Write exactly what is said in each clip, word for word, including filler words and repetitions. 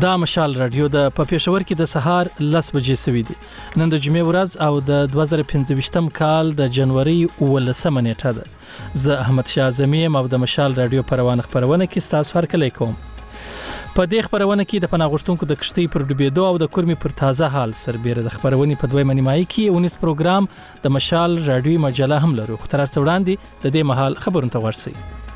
دا مشال رادیو د په پېښور کې د سهار لس بجې سوي دي. نن د جمعې ورځ او د دوه زره پنځه کال د جنوري اوولسمه نیټه ده. زه احمد شاه اعظمي ام او د مشال رادیو پروانه خبرونه کې ستاسو هرکلی کوم. په دې خبرونه کې د پناه غوښتونکو د کشتۍ پر ډوبېدو او د کورمې پر تازه حال سربېره د خبرونې په دویمه نیمایي کې ونیس پروګرام د مشال رادیو مجله هم لرو. خو تر څو وړاندې د دې مهال خبرونه ته ورسئ.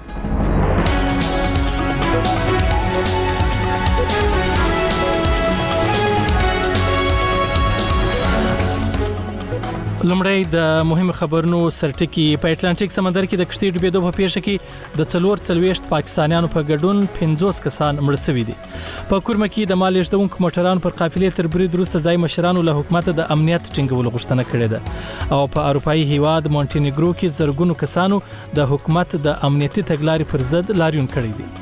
لمړی د مهمو خبرونو سرټکی. په اټلانټیک سمندر کې د کشتۍ ډوبېدو په پیښه کې د څلور څلوېښت پاکستانیانو په ګډون پنځوس کسان مړه شوي دي. په کورمه کې د مال لېږدونکو موټرانو پر قافلې تر برید وروسته ځایي مشرانو له حکومته د امنیت ټینګولو غوښتنه کړې ده او په اروپایي هیواد مونټینیګرو کې زرګونو کسانو د حکومت د امنیتي تګلارې پر ضد لاریون کړی دی.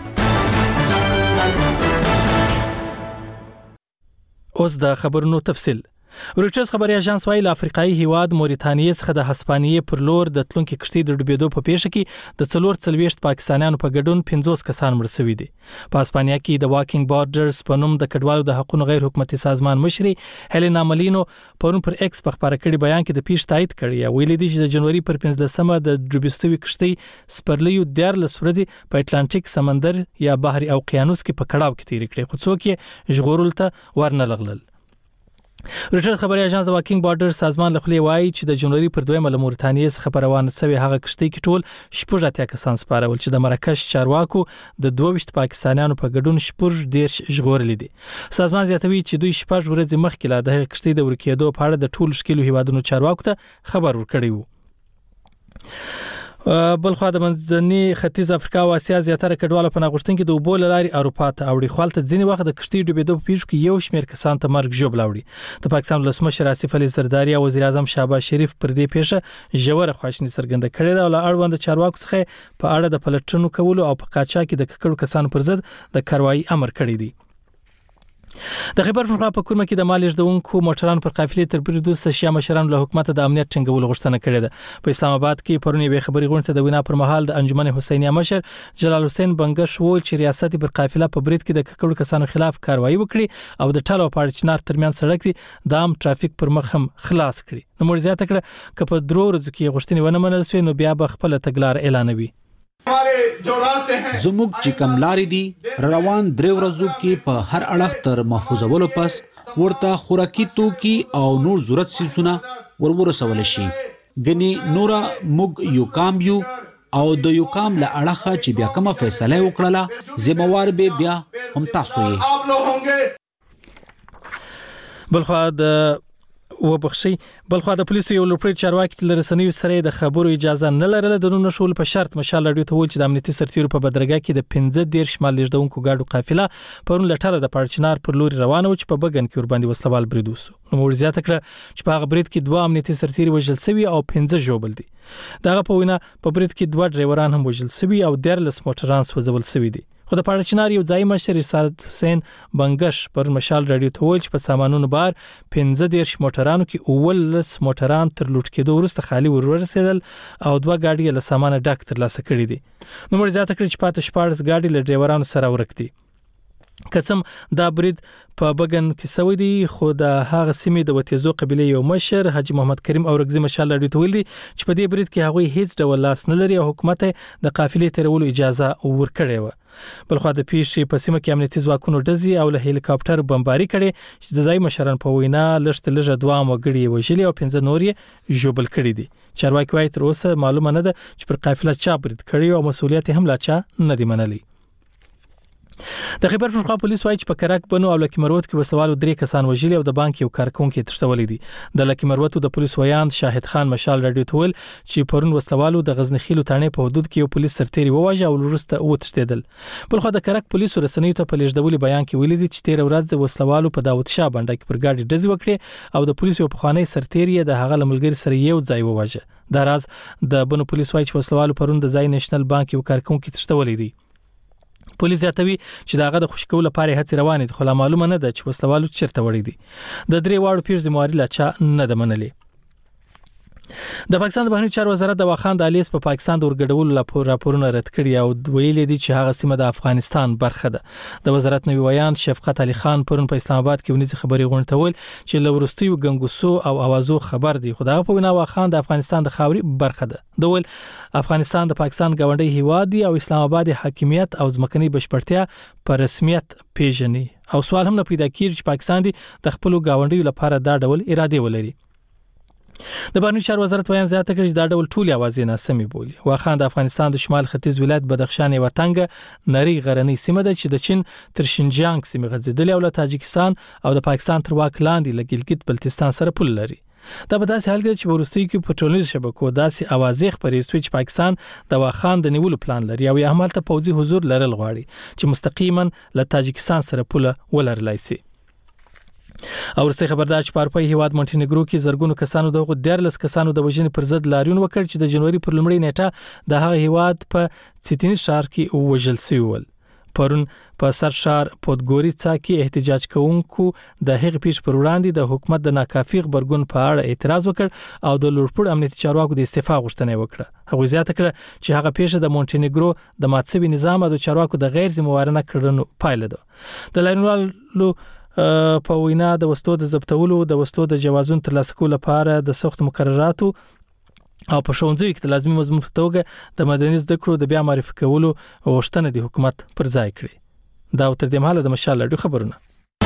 اوس د خبرونو تفصیل. رویټرز خبري اژانس وايي له افریقایي هیواد موريتانیې څخه د هسپانیې پر لور د تلونکو کشتۍ د ډوبېدو په پیښه کې د څلور څلوېښت پاکستانیانو په ګډون پنځوس کسان مړه شوي دي. په هسپانیا کې د واکینګ بارډرز په نوم د کډوالو د حقوقو غیر حکومتي سازمان مشري هلینا ملینو پرون پر ایکس په خبره کړي بیان کې د پیښ تایید کړی او ویلي دي چې د جنوري پر پنځلسمه د ډوبېستوي کشتۍ سپرلیو دیارلس ورځې په اټلانټیک سمندر یا بحر اوقیانوس کې په کړاو کې تیر کړي خو څوک یې ژغورل ته ورنه لغلل. رویټرز خبري اژانس د واکینګ بارډر سازمان له خلې وایي چې د جنوري پر دویمه له موريتانیې څخه پر روان شوی هغه کشتۍ کې ټول شپږ اتیا کسان سپارول چې د مراکش چارواکو د دوه ویشت پاکستانیانو په ګډون شپږ دیرش ژغورلي دي. سازمان زیاتوي چې دوی شپږ ورځې مخکې لا د هغې کشتۍ د ورکېدو په اړه د ټولو ښکېلو هیوادونو چارواکو ته خبر ورکړی وو. بلخوا د منځني ختیځ افریقا او اسیا زیاتره کډوالو پناه غوښتونکي د اوبو له لارې اروپا ته اوړي خو هلته ځینې وخت د کشتۍ ډوبېدو په پیښو کې یو شمېر کسان ته مرګ ژوبله اوړي. د پاکستان ولسمشر آصف علي زرداري او وزیر اعظم شهباز شریف پر دې پیښه ژوره خواشیني څرګنده کړې ده او له اړوند چارواکو څخه په اړه د پلټنو کولو او په قاچاق کې د ککړو کسانو پر ضد د کاروایي امر کړی دی. د خیبر پښتونخوا په کورمه کې د مال لېږدونکو موټرانو پر قافلې تر برید وروسته شیعه مشرانو له حکومته د امنیت ټینګولو غوښتنه کړې ده. په اسلام آباد کې پرون یوې خبري غونډې ته د وینا پر مهال د انجمن حسینیه مشر جلال حسین بنګش وویل چې ریاست پر قافله په برید کې د ککړو کسانو خلاف کاروایی وکړي او د ټلو پاړ چنار ترمیان سړک دی د عام ټرافیک پر مخ هم خلاص کړي. نو مور زیاته کړه که په درو ورځو کې غوښتنې ونه منل شوې نو بیا به خپل تګلار اعلانوي. زموږ چې کوم لارې دي روان درې ورځو کې په هر اړخ تر محفوظولو پس ورته خوراکي توکي او نور ضرورت سیسونه ورورسول شي. ګنې نوره موږ یو کام یو او د یو کام له اړخه چې بیا کومه فیصله وکړله ذمہوار به بیا هم تاسو یې. بلخوا د وبخشي بلخوا د پولیسو یو لوړ چارواکي چې لرسنیو سره د خبرو اجازه نه لرله د نونو شول په شرط مشال رادیو ته ویل چې د امنیتي سرتیرو په بدرګه کې د پنځه دیرش مال لېږدونکو ګاډو قافله پرون لټاله د پړچنار پر لوري روانه و چې په بګن کې ور باندې وسلوال برید وسو. نو مور زیاته کړه چې په هغه برید کې دوه امنیتي سرتیري وژل شوي او پنځه ژوبل دي. دغه په وینا په برید کې دوه ډرایوران هم وژل شوي او دیارلس موټران سوځول شوي دي. خو د پړچنار یو ځای مشر رسالت حسین بنګش پر مشال رادیو ته ویل چې په سامانونو بار پنځه دیرش موټرانو کې اولس موټران تر لوټ کېدو وروسته خالي ورورسېدل او دوه ګاډي له سامانه ډک ترلاسه کړي دي. نو مور زیاته کړي چې پاته شپاړس ګاډي له ډرایورانو سره ورک دي. قسم دا برید په بګن کې سوي دي خو د هغه سیمې د وتیزو قبيله یو مشر حاجی محمد کریم اورګزی مشال رادیو ته ویل دي چې په دې برید کې هغوی هیڅ ډول لاس نه لري او حکومت د قافلې تیرولو اجازه ورکړې و. بلخوا د پیښې په سیمه کې امنیتي ځواکونو ډزې او له هلیکاپټر بمباري کړي چې د ځای مشران په وینا لږ لږ دوه وګړي وژلي او پنځه نور یې ژوبل کړي دي. چارواکي وايي تر اوسه معلومه نه ده چې پر قافله چا برید کړی او مسؤلیت هم لا چا نه دی منلی. د خیبر پښتونخوا پولیس وايي چې په کرک بنو او لکی مروت کې وسوالو درې کسان وژلي او د بانک یو کارکونکي تښتولي دي. د لکی مروت د پولیس ویاند شاهد خان مشال رادیو ته ویل چې پرون وسوالو د غزنخیلو تانې په حدود کې یو پولیس سرتیري وواژه او وروسته وتښتیدل. بلخو د کرک پولیسو رسنیو ته په لیږدولي بیان کې ویلي دي چې تیر ورځ د وسوالو په داوود شاه بانډه کې پر ګاډي ډزې وکړي او د پولیسو په خوانی سرتیري د هغه لملګری سره یو ځای وواژه. دا راز د بنو پولیس وايي چې وسوالو پرون د ځای نېشنل بانک یو کارکونکي تښتولي دي. پولیس زیاتوي چې داغه د خوشکو لپاره هڅې روانې دي خو لا معلومه نه ده چې وسلوالو چیرته وړي دي. د درې واړو پیښو ذمہواري لا چا نه ده منلې. د پاکستان د بهرنیو چارو وزارت د واخان د الیس په پا پاکستان د ورګډولو لپاره راپورونه رد کړي او ویلي دي چې هغه سیمه د افغانستان برخه ده. د وزارت نوی ویان شفقت علي خان پرون په اسلام آباد کې ونیز خبري غونډول چې لورستیو ګنګوسو او اوازو خبر دی. خدای په وینا واخان د افغانستان د خاوري برخه ده. دوی افغانستان د پاکستان گاونډي هیواد دی او اسلام آباد حاکمیت او ځمکني بشپړتیا په رسمیت پیژني او سوال هم نه پیدا کیږي چې پاکستان دی د خپل گاونډي لپاره دا ډول اراده ولري. د بهرنیو چارو وزارت بیان زیاته کړي چې دا ډول ټول اوازې ناسمې بولي. واخان د افغانستان د شمال ختیځ ولایت بدخشان یو تنګ نری غرنی سیمه ده چې د چین تر شینجیانګ سیمه غځیدلې او له تاجکستان او د پاکستان تر واک لاندې له ګلګت بلتستان سره پول لري. دا په داسې حال کې چې ورستي کې په ټولنیزو شبکو داسې اوازې خپرې شوې چې پاکستان د واخان د نیولو پلان لري او یې هم ته پوځي حضور لرل غواړي چې مستقیما له تاجکستان سره پول ولرلای شي. او ورسته خبردار چې په اروپای هیواد مونټینګرو کې زرګونو کسانو دغه دیرلس کسانو د وژنې پر ضد لاریون وکړ چې د جنوري پر لومړۍ نیټه د هغه هیواد په سیتینی شهر کې وژل شوی ول. پرون په سر شهر پودګوریڅا کې احتجاج کوونکو د هغې پیښ پر وړاندې د حکومت د ناکافي خبرګون په اړه اعتراض وکړ او د لوړپوړ امنیتي چارواکو د استعفا غوښتنه وکړه. هغه زیاته کړه چې هغه پیښه د مونټینګرو د ماتسوي نظام او د چارواکو د غیر ذمہوارانه کړنو پایله ده. د لاریونوالو په وینا د وسلو د ضبطولو د وسلو د جوازون ترلاسه کولو لپاره د سخت مقرراتو او په ښوونځیو کې د لازمي مضمون په توګه د مدني زده کړو د بیا معرفي کولو غوښتنه د حکومت پر ځای کړې. دا تر دې مهاله د مشال راډیو خبرونه.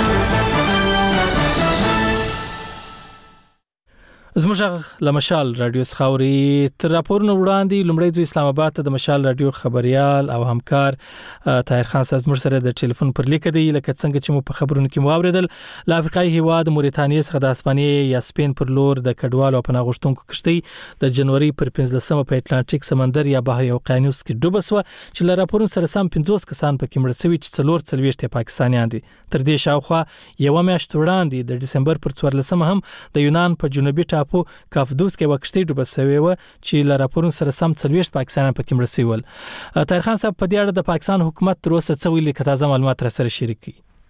زموږ له مشال راډیو څخاوري تر راپورونه وړاندې لومړی ځو اسلام آباد ته د مشال راډیو خبريال او همکار طاهر خان صاحب زموږ سره د ټلیفون پر لیک دی. لکه څنګه چې مو په خبرونو کې مو اوریدل ل افریقای هیواد موريتانیا څخه د اسپانیې یا سپین پر لور د کډوالو په ناغښتونکو کشتۍ د جنوري پر پنځلسمه په اټلانټیک سمندر یا بحر اوقیانوس کې ډوب شو چې له راپورونو سره سم پنځوس کسان پکې مړ شوي چې څلور څلويشت پاکستانیان دي. تر دې شاوخوا یو میاشت وړاندې د دسمبر پر څوارلسمه هم د یونان په جنوبي ټاپو کافدوس کې وکشتي ډوب شوی و چې ل راپورونو سره سم څلويشت پاکستانیان پکې مړ شوي ول. طاهر خان صاحب په دې اړه د پاکستان حکومت تر اوسه څه ویلي که تازه معلومات را سره شریک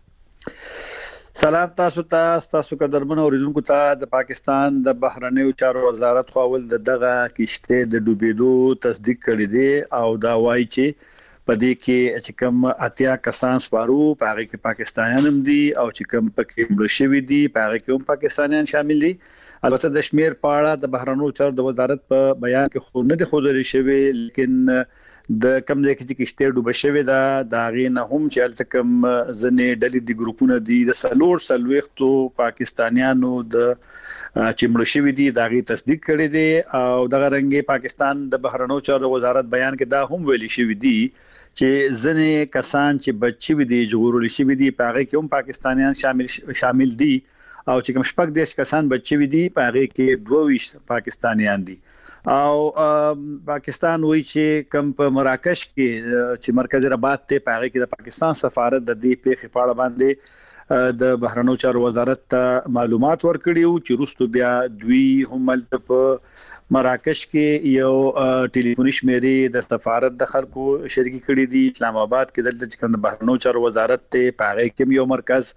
کړي؟ سلام تاسو ته تاسو قدرمن اوریدونکو ته. د پاکستان د بهرنیو چارو وزارت خو ول دغه کشته د ډوبېدو تصدیق کړی دی او دا وایي چې په دې کې چې کوم اتیا کسان سپارو په هغه کې پاکستانیان هم دي او چې کوم پکې مړ شوي دي په هغه کې هم پاکستانیان شامل دي. البته د شمیر په اړه د بهرنیو چارو د وزارت په بیان کې خو نه دي خبرې شوی، لیکن د کم ځای کې چې کشته ډوب شوی دا د غي نه هم چې الته کم ځنې ډلې د ګروپونو دي د سلور سلويختو پاکستانیانو د چې مړ شوی دي دا غي تصدیق کړی دی او دغه رنګه پاکستان د بهرنیو چارو وزارت بیان کې دا هم ویلي شوی دی چې ځنې کسان چې بچي وي دي جوړول شوی دي په هغه کې هم پاکستانیان شامل شامل دي او چې کوم شپږ دیش کسان بچي وي دي په هغه کې دوه ویشت پاکستانیان دي. او پاکستان وایي چې کوم په مراکش کې چې مرکز رباط ته په هغه کې د پاکستان سفارت د دې پیښې په اړه باندې د بهرنیو چارو وزارت ته معلومات ورکړي او چې روستو بیا دوی هم په مراکش کې یو ټلیفوني شمیرې د سفارت د خلکو شریکي کړې دي. اسلام آباد کې دلته چې کوم بهرنیو چارو وزارت ته په هغه کې یو مرکز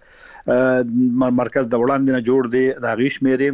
مرکز د وړاندې نه جوړ دی د غیش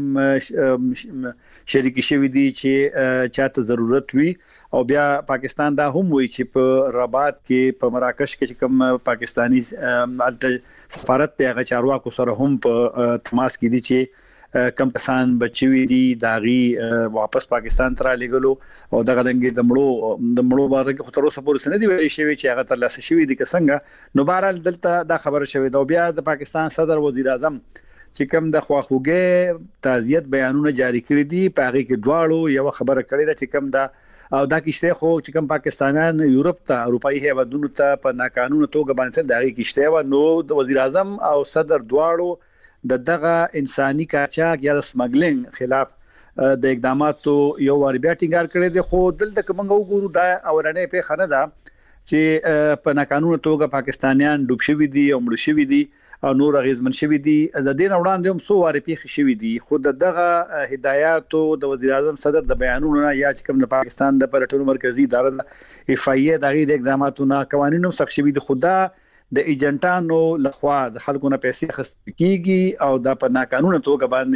مېرم شریکي شوی دي چې چاته ضرورت وي او بیا پاکستان دا هم وایي چې په رباط کې په مراکش کې کوم پاکستانی سفارت ته هغه چارواکو سره هم په تماس کې دي چې کم کسان بچوي دي داغي واپس پاکستان ته لګلو او دغه دنګ د مړو د مړو باره کې خطر اوسه پورې سند دی ویل شوی چې هغه تر لاسه شوی دي څنګه نو بهرال دلته دا خبره شوی دا بیا د پاکستان صدر وزیر اعظم چې کوم د خواخوږي تعزیت بیانونه جاری کړی دي په هغه کې دواړو یو خبره کړې ده چې کوم دا او دا کشته خو چې کوم پاکستانیان یورپ ته اروپאי هیوادونو ته په ناقانونه توګه باندې دغه کشته و نو د وزیر اعظم او صدر دواړو د دغه انساني کاچاک یا د سمګلینګ خلاف د اقداماتو یو وار بیا ټینګار کړی دی. خو دلته کومه وګورو دا اورنې په خنه ده چې په ناقانونه توګه پاکستانیان ډوب شوي دي او مړ شوي دي او نور غیزمن شوي دي د دین وړاندې هم سو وار پیښ شوي دي. خو دغه هدایاتو د وزیر اعظم صدر د بیانونو یا چې کوم د پاکستان د پرټونو مرکزی اداره د اف ای ای دغه د اقداماتو نه قوانینو سخت شوي دي. خدا د ایجنټانو لخوا د خلکو نه پیسې خص کیږي او د په ناقانونه توګه باندې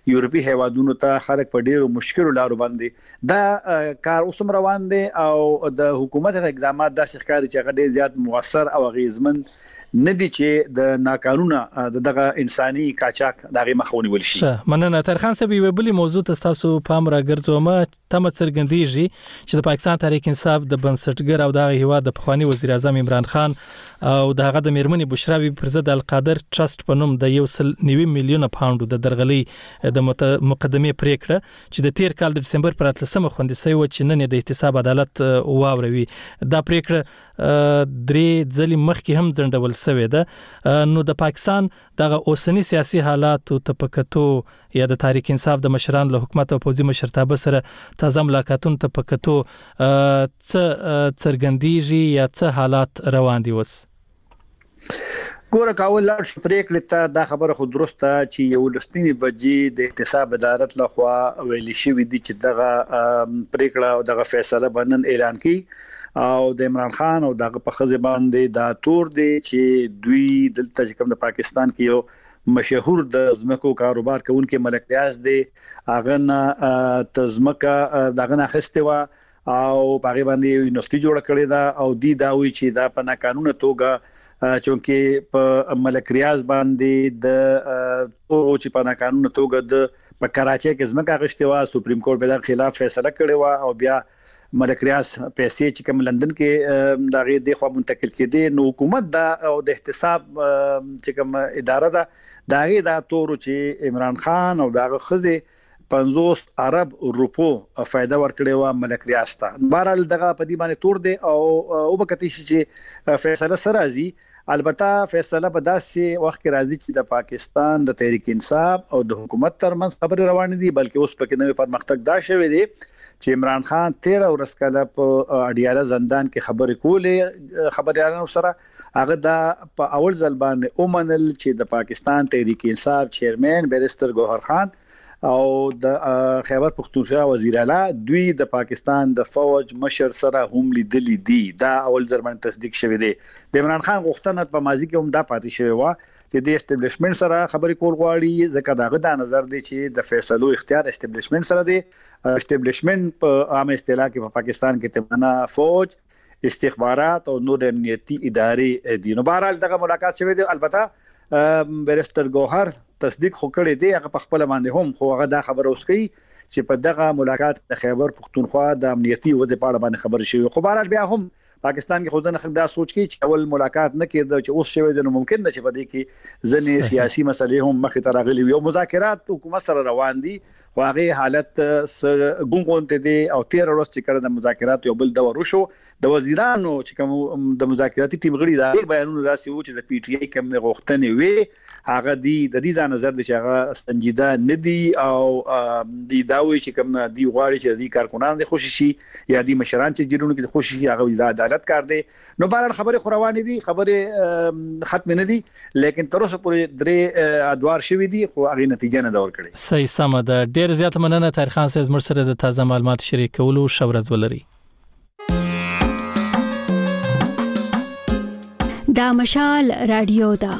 یورپی هیوادونو ته خلک په ډیرو مشکلو لارو باندې دا کار اوسم روان دي او د حکومت اقدامات داسې ښکاري چې هغه ډیر زیات موثر او غیزمن ندي چې د ناقانونه دغه انساني قاچاق دغه مخاوني ول شي. مننه ترخان صاحب یو بلی موضوع تاسو پام را ګرځوم تم څرګندېږي چې د پاکستان تحریک انصاف د بنسټګر او د هیواد د پخوانی وزیر اعظم عمران خان او دغه د میرمنې بشرا بی پر ضد القادر ټرست په نوم د یو سل نوي میلیونه پاوند د درغلي د مقدمه پریکړه چې د تیر کال د دسمبر پر اتلسمه خوندې سوی و چې نن د احتساب عدالت واوروي دا پریکړه درې ځلې مخکې هم ځنډول سوی ده. نو د پاکستان دغه اوسنی سیاسي حالات او تپکتو یا د تحریک انصاف د مشران له حکومت او پوزي مشرتابه سره تازه ملاقاتون تپکتو څه څرګندېږي یا څه حالات روان دي وس؟ ګوره کاول لاړ شو پریکړه ته دا خبره خو درسته چې یو لستنی بجې د احتساب عدالت لخوا ویل شوې دي چې دغه پریکړه او دغه فیصله باندې اعلان کړي او د عمران خان او دغه په خزه باندې دا تور دی چې دوی دلته کوم د پاکستان کې یو مشهور د زمکو کاروبار کوونکې ملک ریاض دی هغه نه تزمکه دغه نه خسته وا او هغه باندې یونیورسيټي جوړ کړی دا او دی دا وی چې دا په قانوني توګه چونکه په ملک ریاض باندې د او چې په قانوني توګه د په کراچۍ کې زمکه غشته وا سپریم کورټ به د خلاف فیصله کړی وا او بیا ملک ریاض پیسې چې کوم لندن کې دغه د خوا منتقل کړي نو حکومت دا او د احتساب چې کوم اداره ده دغه دا تور چې عمران خان او دغه خزه پنځوس ارب روپو فائدہ ورکړي و ملک ریاض ته بهرال دغه په دې باندې تور دی او او بکتی چې فیصله سره راځي البته فیصله په داسې وخت کې راځي چې د پاکستان د تحریک انصاف او د حکومت ترمنځ خبرې روانې دي بلکې اوس پکې نوې پرمختګ دا شوی دی چې عمران خان تیرہ ورځ کله په اډیاله زندان کې خبرې کولې خبريالانو سره هغه دا په اول ځل باندې اومنل چې د پاکستان تحریک انصاف چیرمن بیرستر ګوهر خان او د خیبر پختونخوا وزیر اعلی دوی د پاکستان د فوج مشر سره هم لیدلې دي دا اول ځل باندې تصدیق شوی دی. د عمران خان غوښتنه په ماضي کې هم دا پاتې شوی و چې د اسټابلیشمنت سره خبرې کول غواړي ځکه داغه د نظر دی چې د فیصلو اختیار اسټابلیشمنت سره دی. اسټابلیشمنت په عام اصطلاح کې په پاکستان کې تمنا فوج استخبارات او نور امنیتي ادارې دي. نو بهرحال دغه ملاقات شوی دی البته بیرستر ګوهر تصدیق خو کړی دی هغه په خپل باندې هم خو هغه دا خبر اوس کوي چې په دغه ملاقات د خیبر پختونخوا د امنیتي وضع په اړه باندې خبر شوی خو بهرحال بیا هم پاکستان کې خو ځنه خلک دا سوچ کوي چې اول ملاقات نه کېده چې اوس شوی دی نو ممکن ده چې په دې کې ځنې سیاسي مسلې هم مخې ته راغلي وي او مذاکرات حکومت سره روان دي خو هغه حالت سر ګونګونته دي او تیر ورځ چې کړه د مذاکرات یو بل دور وشو د وزیرانو چې کوم د مذاکراتي ټیم غړي دا بیانونه راسي و چې د پی ټی آی کوم غوښتنې وي هغه دی د دې نظر د شغه سنجیده ندي او دی داوي چې کوم دی غواړي چې د کارکونان د خوشي شي یا د مشران چې جوړونه کې خوشي شي هغه د عدالت کار دی. نو بهر خبره خوروانې دي خبره ختم نه دي لیکن تر اوسه پورې درې ادوار شوي دي خو هغه نتیجه نه دور کړي. صحیح سم ده. ډیر زیات مننه طاهر خان صاحب مر سره د تازه معلومات شریکولو شورز ولري. دا مشال رادیو دا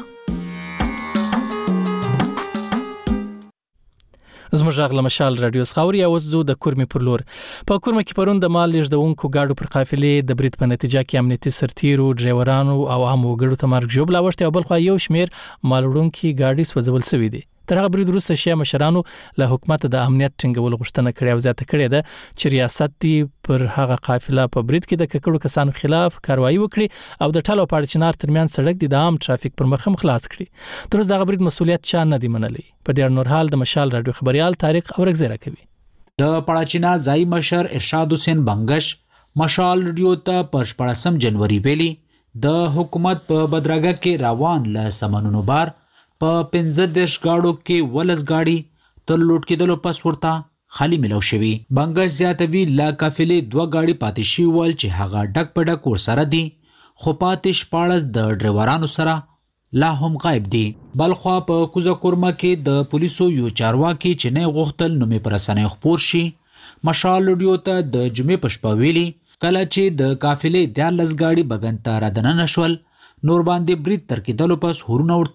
زموږ غږ مشال رادیو خاوري اوس زو د کورمي پر لور په کورمه کې پرون د مال لږدونکو گاډو پر قافلې د برید په نتیجه کې امنیتي سرتیرو ډرایورانو او عام وګړو ته مرګ جوړ لاوښته او بل خو یو شمیر مال وړونکو گاډي سوځول شوې دي. تر هغه برید وروسته شیا مشرانو له حکومت د امنیت ټینګول غوښتنه کړې او زیاته کړې ده چې ریاست دی پر هغه قافله په برید کې د ککړو کسانو خلاف کاروایی وکړي او د ټالو پاړچنار ترمیان سړک د عام ترافیک پر مخ خلاص کړي. تر اوسه دغه برید مسولیت چا نه دی منلی. په دې نور حال د مشال رادیو خبريال طارق اورګزیرا کوي. د پاړچنا ځای مشر ارشاد حسین بنگش مشال رادیو ته پر شپږم جنوري ویلي د حکومت په بدرګه کې روان ل سمنونو بار په پنځه دیش گاډو کې ولس گاډي تر لوټ کېدلو پس ورته خالی ملو شوی. بنگش زیاتوی لا قافلې دوه گاډي پاتې شي ول چې هغه ډک په ډک ور سره دي خو پاتې شپاړس د ډرایورانو سره لا هم غایب دي. بلخوا په کوزه کورمه کې د پولیسو یو چارواکي چې نه غوښتل نو مې پر اسانه خبر شي. مشال رادیو ته د جمعې پښپا ویلي کله چې د قافلې د لس گاډي بغن ته را دننه شول نور باندې برید تر کېدلو پس هورونه ورته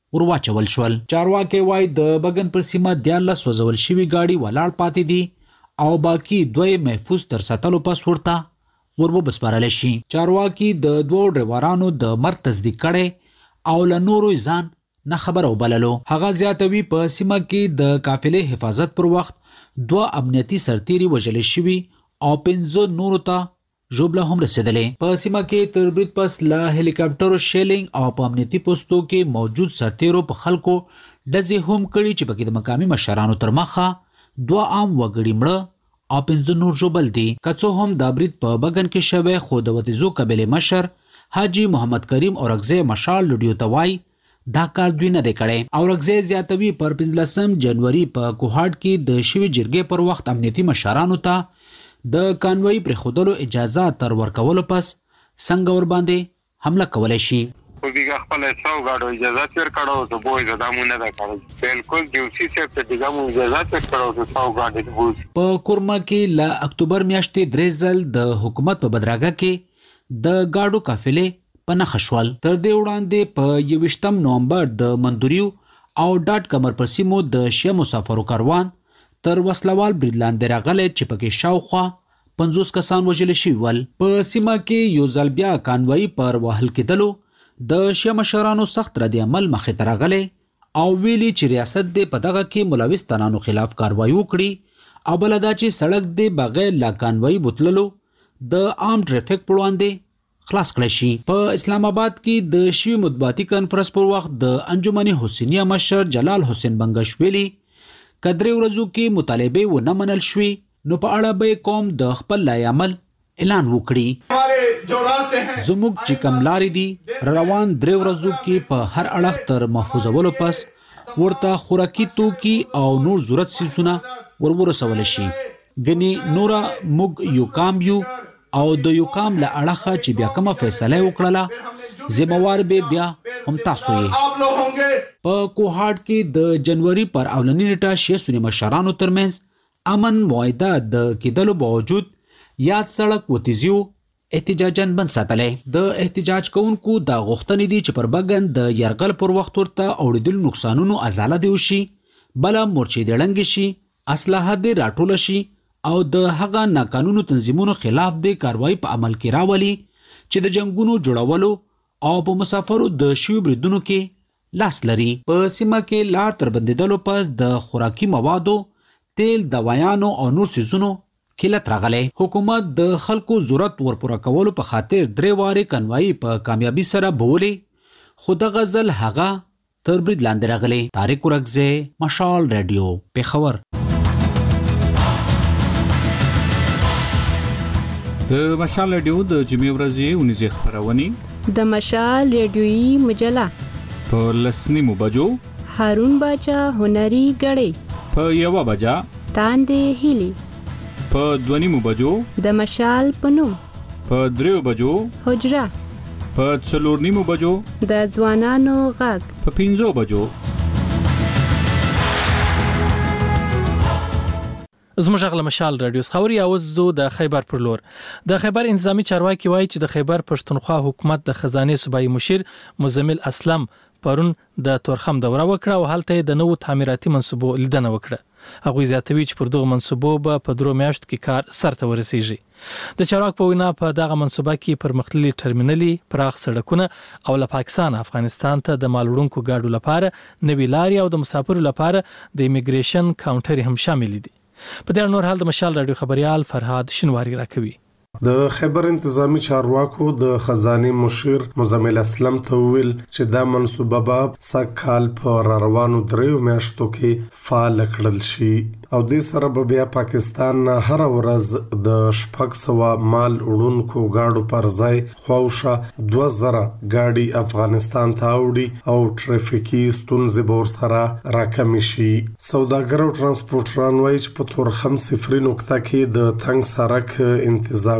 ورواچول شول. چارواکي وای د بغن پر سیمه دیالله سوځول شوی گاډي ولاړ پاتې دي او باقی دوی محفوظ تر ساتلو پس ورته ورو بسپارل شي. چارواکي د دوه ډرایورانو د مرګ تصدیق کړي او له نورو ځان نه خبر وبللو. هغه زیاتوي په سیمه کې د قافلې حفاظت پر وخت دوه امنیتي سرتیري وژل شوي او پنځه نورو ته ژوبله هم رسیدلې. په سیمه کې تر برید پس له هلیکاپټرو شیلینګ او په امنیتي پوستو کې موجود سرتیرو په خلکو ډزې هم کړي چې پکې د مقامي مشرانو تر مخه دوه عام وګړي مړه او پنځه نور ژوبل دي. که څه هم دا برید په بغن کې شوی خو د وتیزو قبیلې مشر حاجی محمد کریم اورکزی مشال لډیو ته وایي دا کار دوی نه دی کړی. اورکزی زیاتوي پر پنځلسم جنوري په کوهاټ کې د شوي جرګې پر وخت امنیتي مشرانو ته د کانوي پر خودلو اجازه تر ورکولو پس څنګه ور باندې حمله کولای شي. خو دیګه خپل څو غاډو اجازه تر کړو ته بوې زدامونه دا کړو. بالکل دیوسی سے ته دیګه مو اجازه تر کړو ته څو غاډې بوز. په کورما کې ل اکتوبر میاشتې درې ځل د حکومت په بدراګه کې د غاډو قافلې په نخښول. تر دې وړاندې په یوویشتم نومبر د مندوریو او ډاټ کمر پر سیمو د شیا مسافرو کاروان تر وسلوال بریدلاندې راغلی چې پکې شاوخوا پنځوس کسان وژل شوي ول. په سیمه کې یو ځل بیا کانوایي پر وهل کېدلو د شیا مشرانو سخت رد عمل مخې ته راغلی او ویلي چې ریاست دې په دغه کې ملوث تنانو خلاف کاروایي وکړي او بل دا چې سړک دې بغیر لا کانوایي بوتللو د عام ټریفیک پر وړاندې خلاص کړی شي. په اسلام آباد کې د شوي مطبوعاتي کانفرنس پر وخت د انجمن حسینیه مشر جلال حسین بنگش ویلي کدرې ورځو کې مطالبه و نه منل شوي نو په اړه به قوم د خپل لای عمل اعلان وکړي. زموږ چې کوم لارې دي روان درې ورځو کې په هر اړخ تر محفوظولو پس ورته خوراکي توکي او نور ضرورت سیزونه ورورسول شي. ګنې نورا موږ یو کام یو او د یو کام له اړخه چې بیا کومه فیصله وکړله ذمہوار به بیا هم تاسو یې. په کوهاټ کې د جنوري پر اولنی نیټه شیا سنی مشرانو ترمنځ امن معاهده د کېدلو باوجود یاد سړک وتیزیو احتجاجاً بند ساتلې. د احتجاج کوونکو دا غوښتنې دي چې پر بغن د یرغل پر وخت ورته اوریدل نقصانونو ازاله دی وشي، بل مورچې د لنګ شي، اسلحه دې راټول شي او د هغه ناقانونو تنظیمونو خلاف د کاروایی په عمل کې راولي چې د جنگونو جوړولو او په مسافرو د شیو بریدونو کې لاس لري. په سیمه کې لار تر بندیدلو پس د خوراکي موادو، تیل، دوایانو او نور سیزونو قلت راغلی. حکومت د خلکو ضرورت ورپوره کولو په خاطر درې وارې کنوایي په کامیابی سره بولې خو دغه ځل هغه تر برید لاندې راغلی. طارق اورکزی، مشال رادیو، پیښور. د مشال رادیو د جمعې ورځې ونیزې خبرونه د مشال رادیویي مجله په لسنیمو بجو هارون باچا هنري غړې په یوه بجا تاندې هیلي په دونیمو بجو د مشال پنوم په دریو بجو حجره په څلورنیمو بجو د ځوانانو غږ په پنځو بجو. زموږ غل مشال رادیو خبري اوس زو د خیبر پر لور. د خیبر انتظامی چارواکي وایي چې د خیبر پښتونخوا حکومت د خزانه صوبایي مشیر مزمل اسلم پرون د تورخم دوره وکړه او هلته د نوو تعمیراتي منصوبو لیدنه وکړه. هغه زیاتوي چې پر دغه منصوبو به په درو میاشت کې کار سرته ورسیږي. د چارواک په وینا په دغه منصوبه کې پرمختللي ټرمینلي، پراخ سړکونه او له پاکستان افغانستان ته د مال وړونکو ګاډو لپاره نوې لارې او د مسافرو لپاره د ایمیګریشن کاونټر هم شامل دي. په دې نور حال د مشال رادیو خبريال فرهاد شنواری راکوي. د خیبر انتظامی چارواکو د خزانه مشیر مزمل اسلم ته ویل چې دا منصوبه به سکهال په روانو دریو میاشتو کې فعال کړل شي او د سره به بیا پاکستان نه هر ورځ د شپږ سوه مال وړونکو گاډو پر ځای خوښه دوه زره گاډي افغانستان ته وړي او ټریفیکي ستونزې به ورسره راکم شي. سوداګر او ترانسپورټران وایي چې په تورخم صفري نقطه کې د تنګ سړک انتظام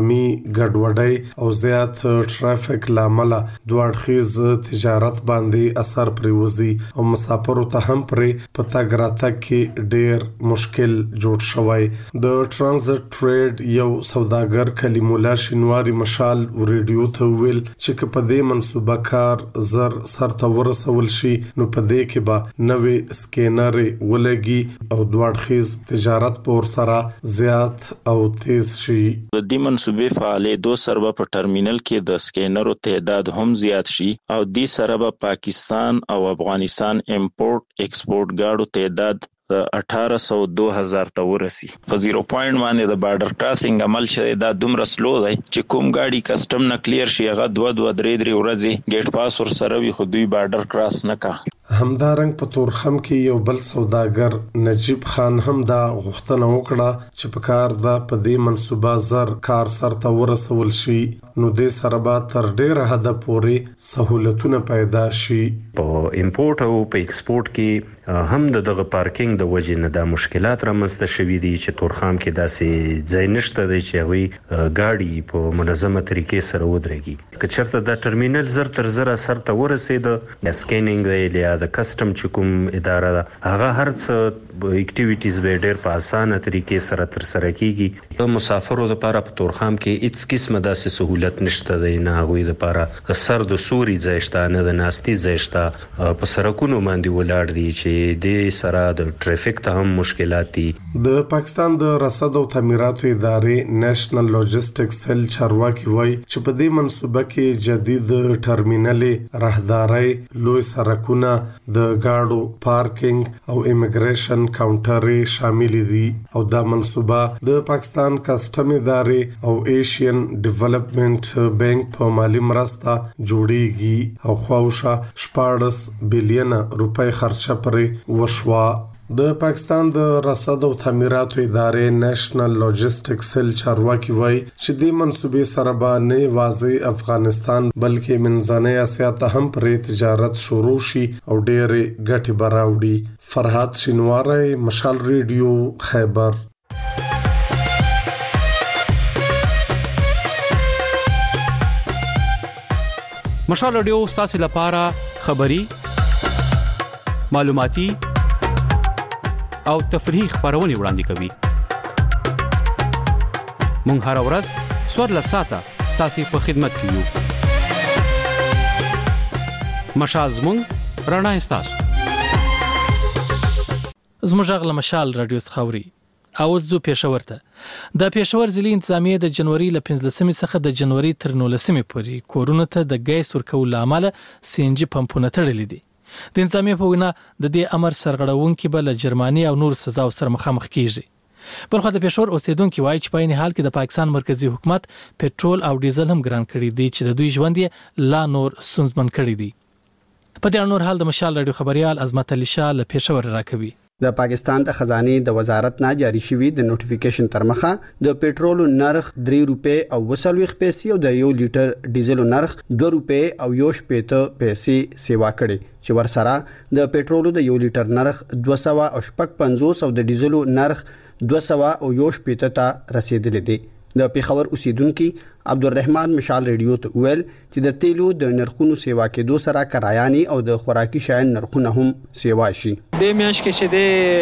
نظامی ګډوډۍ او زیات ټرافیک لامل دوه اړخیز تجارت باندې اثر پریوزي او مسافرو ته هم پرې په تګ راتګ کې ډېر مشکل جوړ شوی. د ټرانزیت ټریډ یو سوداګر کلیم الله شینواری مشال ریډیو ته ویل چې په دې منصوبه کار زر سرته ورسول شي نو په دې کې به نوې سکینر ولګي او دوه اړخیز تجارت په سره زیات او تیز شي. د دې منصوبې فعالیدو سره په ټرمینل کې د سکینرو تعداد هم زیات شي او دې سره به پاکستان او افغانستان امپورټ ایکسپورټ گاډو تعداد اठारह सौ दो हज़ार ته ورسي. په زیرو پوینټ باندې د بارډر کراسینګ عمل چې دا دومره سلو دی چې کوم گاډي کسٹم نه کلیر شي هغه دوه دوه درې درې ورځې ګیټ پاس ور سره وي خو دوی بارډر کراس نه کا. همدارنګ په تورخم کې یو بل سوداګر نجیب خان هم دا غوښتنه وکړه چې په کار د په دې منصوبه زر کار سرته ورسول شي نو دې سره به تر ډیره حد پورې سہولتونه پیدا شي. په امپورټ او په ایکسپورټ کې هم د دغه پارکینګ د وجې نه د مشکلات رامنځته شوي دي چې تورخم کې داسې ځای نشته دی چې هغوی ګاډي په منظمه طریقې سره ودرېږي. که چېرته دا ټرمینل زر تر زره سرته ورسېده یا سکینینګ دی یا د کسټم چې کوم اداره ده هغه هر څه اکټیویټیز به ډېر په اسانه طریقې سره ترسره کیږي. د مسافرو لپاره په تورخم کې هیڅ قسمه داسې سهولت نشته دی، نه هغوی لپاره سر د سوري ځای شته نه د ناستي ځای شته. په سړکونو باندې ولاړ دي چې د سره د ټریفیک ته هم مشکلات دي. د پاکستان د رصد او تعمیراتو ادارې نېشنل لوجستیکس سیل چارواکي وایي چې په دې منصوبه کې جدید ټرمینلې، راهداري، لوی سړکونه، د گاډو پارکینګ او امیګریشن کاونټرې شامل دي او دا منصوبه د پاکستان کسٹم ادارې او ایشین ډیولپمنٹ بانک په مالی مرسته جوړیږي او خواوشا شپاړس بلین روپۍ خرچه پرې وشوه. د پاکستان د رصد او تعمیراتو ادارې نېشنل لوجستیکس سیل چارواکي وایي چې د منصوبې سره به نه یوازې افغانستان بلکې منځنۍ اسیا ته هم پرې تجارت شروع شي او ډېرې ګټې به راوړي. فرهاد شینواری، مشال ریډیو، خیبر. مشال رادیو ستاسو لپاره خبری، معلوماتي او تفریحي خبرونه وړاندې کوي. مونږ هر ورځ څوارلس ساعته ستاسو په خدمت کې یو. مشال زموږ رڼا ستاسو. زموږ غل مشال رادیو څخوري اوس زو پېښور ته. د پېښور ضلع انتظامیه د جنوري ل پنځلسمې څخه د جنوري تر نولسمې پورې کورونه ته د ګیس ورکول عمل سی ان جی پمپونه تړلې دي. د انتظامیه په وینا د دې امر سرغړونکي بل جرماني او نور سزا سره مخامخ کیږي. بلخو د پېښور اوسیدونکو وایي چې په عین حال کې د پاکستان مرکزی حکومت پېټرول او ډیزل هم ګران کړي دي چې د دوی ژوند یې لا نور سنځمن کړي دي. په دې نور حال د مشال رادیو خبريال عظمت علي شاه له پېښور راکوي. د پاکستان د خزانه د وزارت نه جاری شوی د نوټیفیکیشن تر مخه د پېټرول نرخ درې روپے او وسلويخ پیسې او د یو لیټر ډیزل نرخ دوه روپے او یو شپېته پیسې سیوا کړي چې ورسره د پېټرول د یو لیټر نرخ دوه سوه او شپږ پنځوس او د ډیزل نرخ دوه سوه او یو شپېته ته رسیدلی دی. د پیښور اوسیدونکو عبدالرحمن مشال ریډیو ته ویل چې د تیلو د نرخونو سیوا کېدو سره کرایاني او د خوراکي شیان نرخونه هم سیوا شي. د میاش کې چې د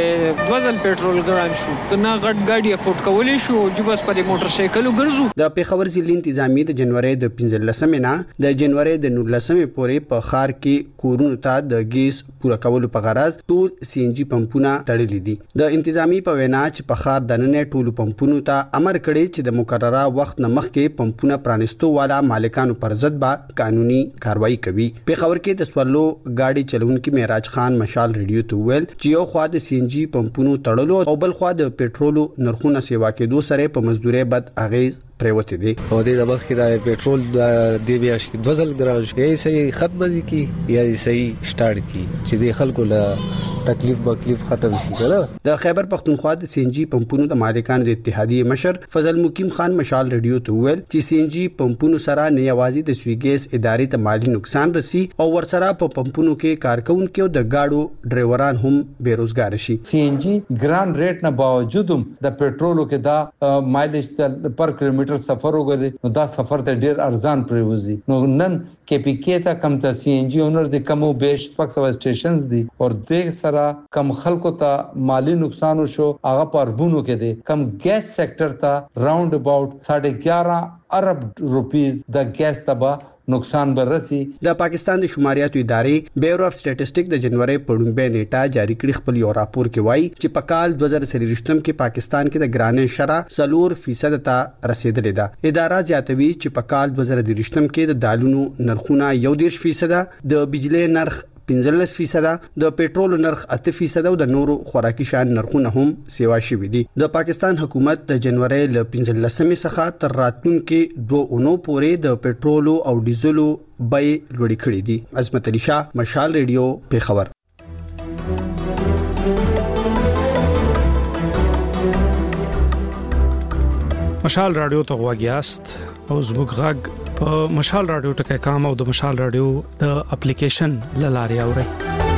دوزل پېټرول ګران شو نه غټ ګاډي افورد کولې شو چې بس په موټر سایکل ګرځو. د پیښور ضلع انتظامی د جنوري د پنځلسمې نه د جنوري د نولسمې پورې په خار کې کورونو ته د ګیس پوره کولو په غرض ټول سی ان جی پمپونه تړلې دي. د انتظامی په وینا چې په خار دننه ټول پمپونو ته امر کړی چې د مقرره وخت نه مخکې پمپونه پرانستو والا مالکانو پر ضد به قانوني کاروایی کوي. پیښور کې د سوالو گاډي چلونکو معراج خان مشال ریډیو ته ویل چې یو خوا د سی ان جی پمپونو تړلو او بل خوا د پېټرول نرخونه سیوا کېدو سره په مزدوري بد اغیز پریوته دي. او د مخ کې د پېټرول د دی بیاش کې دوزل ګران شي صحیح ختم دي کی یا صحیح سٹارټ کی چې د خلکو له تکلیف مکلیف ختم شي کنه. د خیبر پختونخوا د سی ان جی پمپونو د مالکانو د اتحادیه مشر فضل مقیم خان مشال ریډیو ته ویل چې سی ان جی پمپونو سره نه یوازې د سوي ګیس ادارې ته مالی نقصان رسی او ورسره په پمپونو کې کارکونکو د گاډو ډرایوران هم بیروزګار شي. سی ان جی ګران ریټ نه باوجود د پېټرولو کې دا مایلیج پر کیلومتر کیلومتر سفر وکړي نو دا سفر ته ډیر ارزان پریوزي. نو نن کې پی کې ته کم ته سی ان جی اونر د کمو بیش پک سو سټیشنز دي او د سره کم خلکو ته مالی نقصان شو هغه په اربونو کې دي. کم ګیس سېکټر ته راوند اباوت اګیارہ ارب روپیز د ګیس تبا نقصان برسي. د پاکستان د شماریاتو ادارې بیورو اف سټیټسټک د جنوري په لومبه نیټه جاری کړی خپل یو راپور کې وایي چې په کال دوه زره سلويشتم کې پاکستان کې د ګرانې شرح سلور فیصد ته رسیدلې ده. اداره زیاتوي چې په کال دوه زره دریشتم کې د دالونو نرخونه یو دیرش فیصد، د بجلی نرخ پنځلس فیصد، د پېټرول نرخ اته فیصد او د نورو خوراکي شیان نرخونه هم سیوا شوي دي. د پاکستان حکومت د جنوري ل پنځلسمې څخه تر راتلونکي دوه اونو پورې د پېټرول او ډیزلو بیې لوړې کړې دي. عظمت علي شاه، مشال ریډیو، پیښور. مشال رادیو ته غواګیاست او زموږ غږ په مشال رادیو ټکای کام او د مشال رادیو د اپلیکیشن لاري اوري.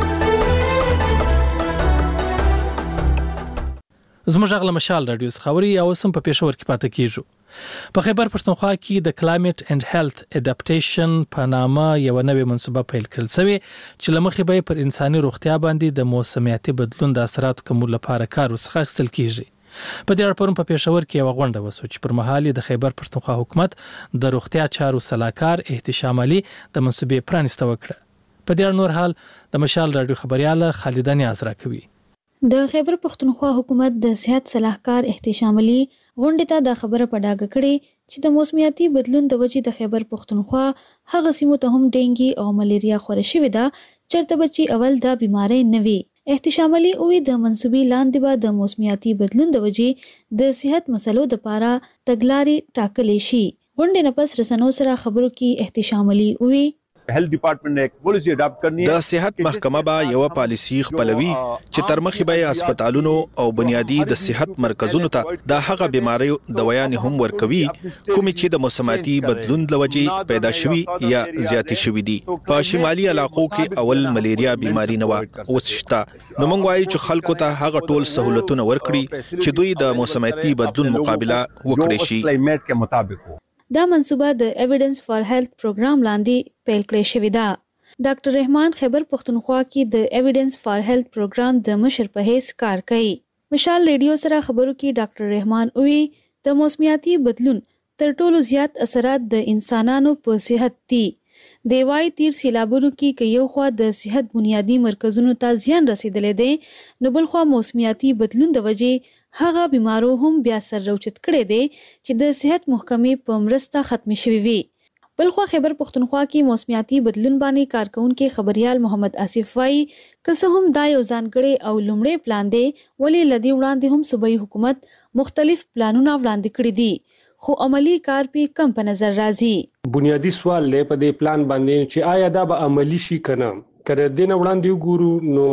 زموږ غږ له مشال رادیو څخه اوري او سم په پېښور کې پاتې کیږو. په خیبر پښتونخوا کې د کلایمټ اینڈ هیلث اډاپټیشن په نامه یو نوې منصوبه پیل کړل شوې چې لمخې به پر انساني روغتیا باندې د موسمیاتي بدلون د اثراتو کمولو لپاره کار وسخه اخیستل کیږي. په دې اړه پرون په پېښور کې یو غونډه وسو چې پر مهال د خیبر پښتونخوا حکومت د روغتیا چارو سلاکار احتشام علي د منصوبې پرانیسته وکړه. په دې اړه نور حال د مشال رادیو خبرياله خالد نیاز راکوي. د خیبر پښتونخوا حکومت د صحت سلاکار احتشام علي غونډه ته د خبره پډاګه کړي چې د موسمیاتي بدلون د وجې د خیبر پښتونخوا هغه سیمو ته هم ډینګي او ملیریا خوره شوې ده چرته بچي اول دا بيمارۍ نه وي. احتشام علي اوې د منصوبې لاندې به د موسمیاتي بدلون د وجې د صحت مسلو د پاره تګلاري ټاکلې شي. غونډې نه پس رسنو سره خبرو کې احتشام علي اوې هیلث ډپارټمنټ یک پالیسی اډاپټ کړنی د صحت محکمه به یو پالیسی خپلوي چې تر مخې به هسپتالونو او بنیادی د صحت مرکزونو ته د هغه بيمارۍ دوايان هم ورکوي کوم چې د موسمیاتي بدلون لوجې پیدا شوي یا زیاتې شوي دي. په شمالي علاقو کې اول ملیریا بيماري نه و وسشتا نو موږ وایو چې خلکو ته هغه ټول سہولتونه ورکړي چې دوی د موسمیاتي بدلون مقابله وکړي شي. کلایمټ کې مطابق دا منصوبه د ایویډنس فار هیلث پروګرام لاندې پیل کړې شوې ده. ډاکټر رحمان خیبر پښتونخوا کې د ایویډنس فار هیلث پروګرام د مشر په حیث کار کوي. مشال ریډیو سره خبرو کې ډاکټر رحمان اوې د موسمیاتي بدلون تر ټولو زیات اثرات د انسانانو په صحت دي. د وای تیر سیلابونو کې کې یو خوا د صحت بنیادی مرکزونو ته زیان رسیدلې دي نو بل خوا موسمیاتي بدلون د وجې هغه بیمارو هم بیا سر روچت کړي دي چې د صحت محکمې په مرسته ختم شوي وي. بل خوا خیبر پښتونخوا کې موسمیاتي بدلون باندې کارکونکو خبريال محمد آصف وای که هم دا یو ځانګړي او لومړی پلان دی ولې لدی وړاندې هم صوبایي حکومت مختلف پلانونه وړاندې کړي دي خو عملی کار په کم په نظر راځي. بنیادی سوال لې په دې پلان باندې چې آیا دا به عملی شي کنه کړه دین وړاندې وګورو نو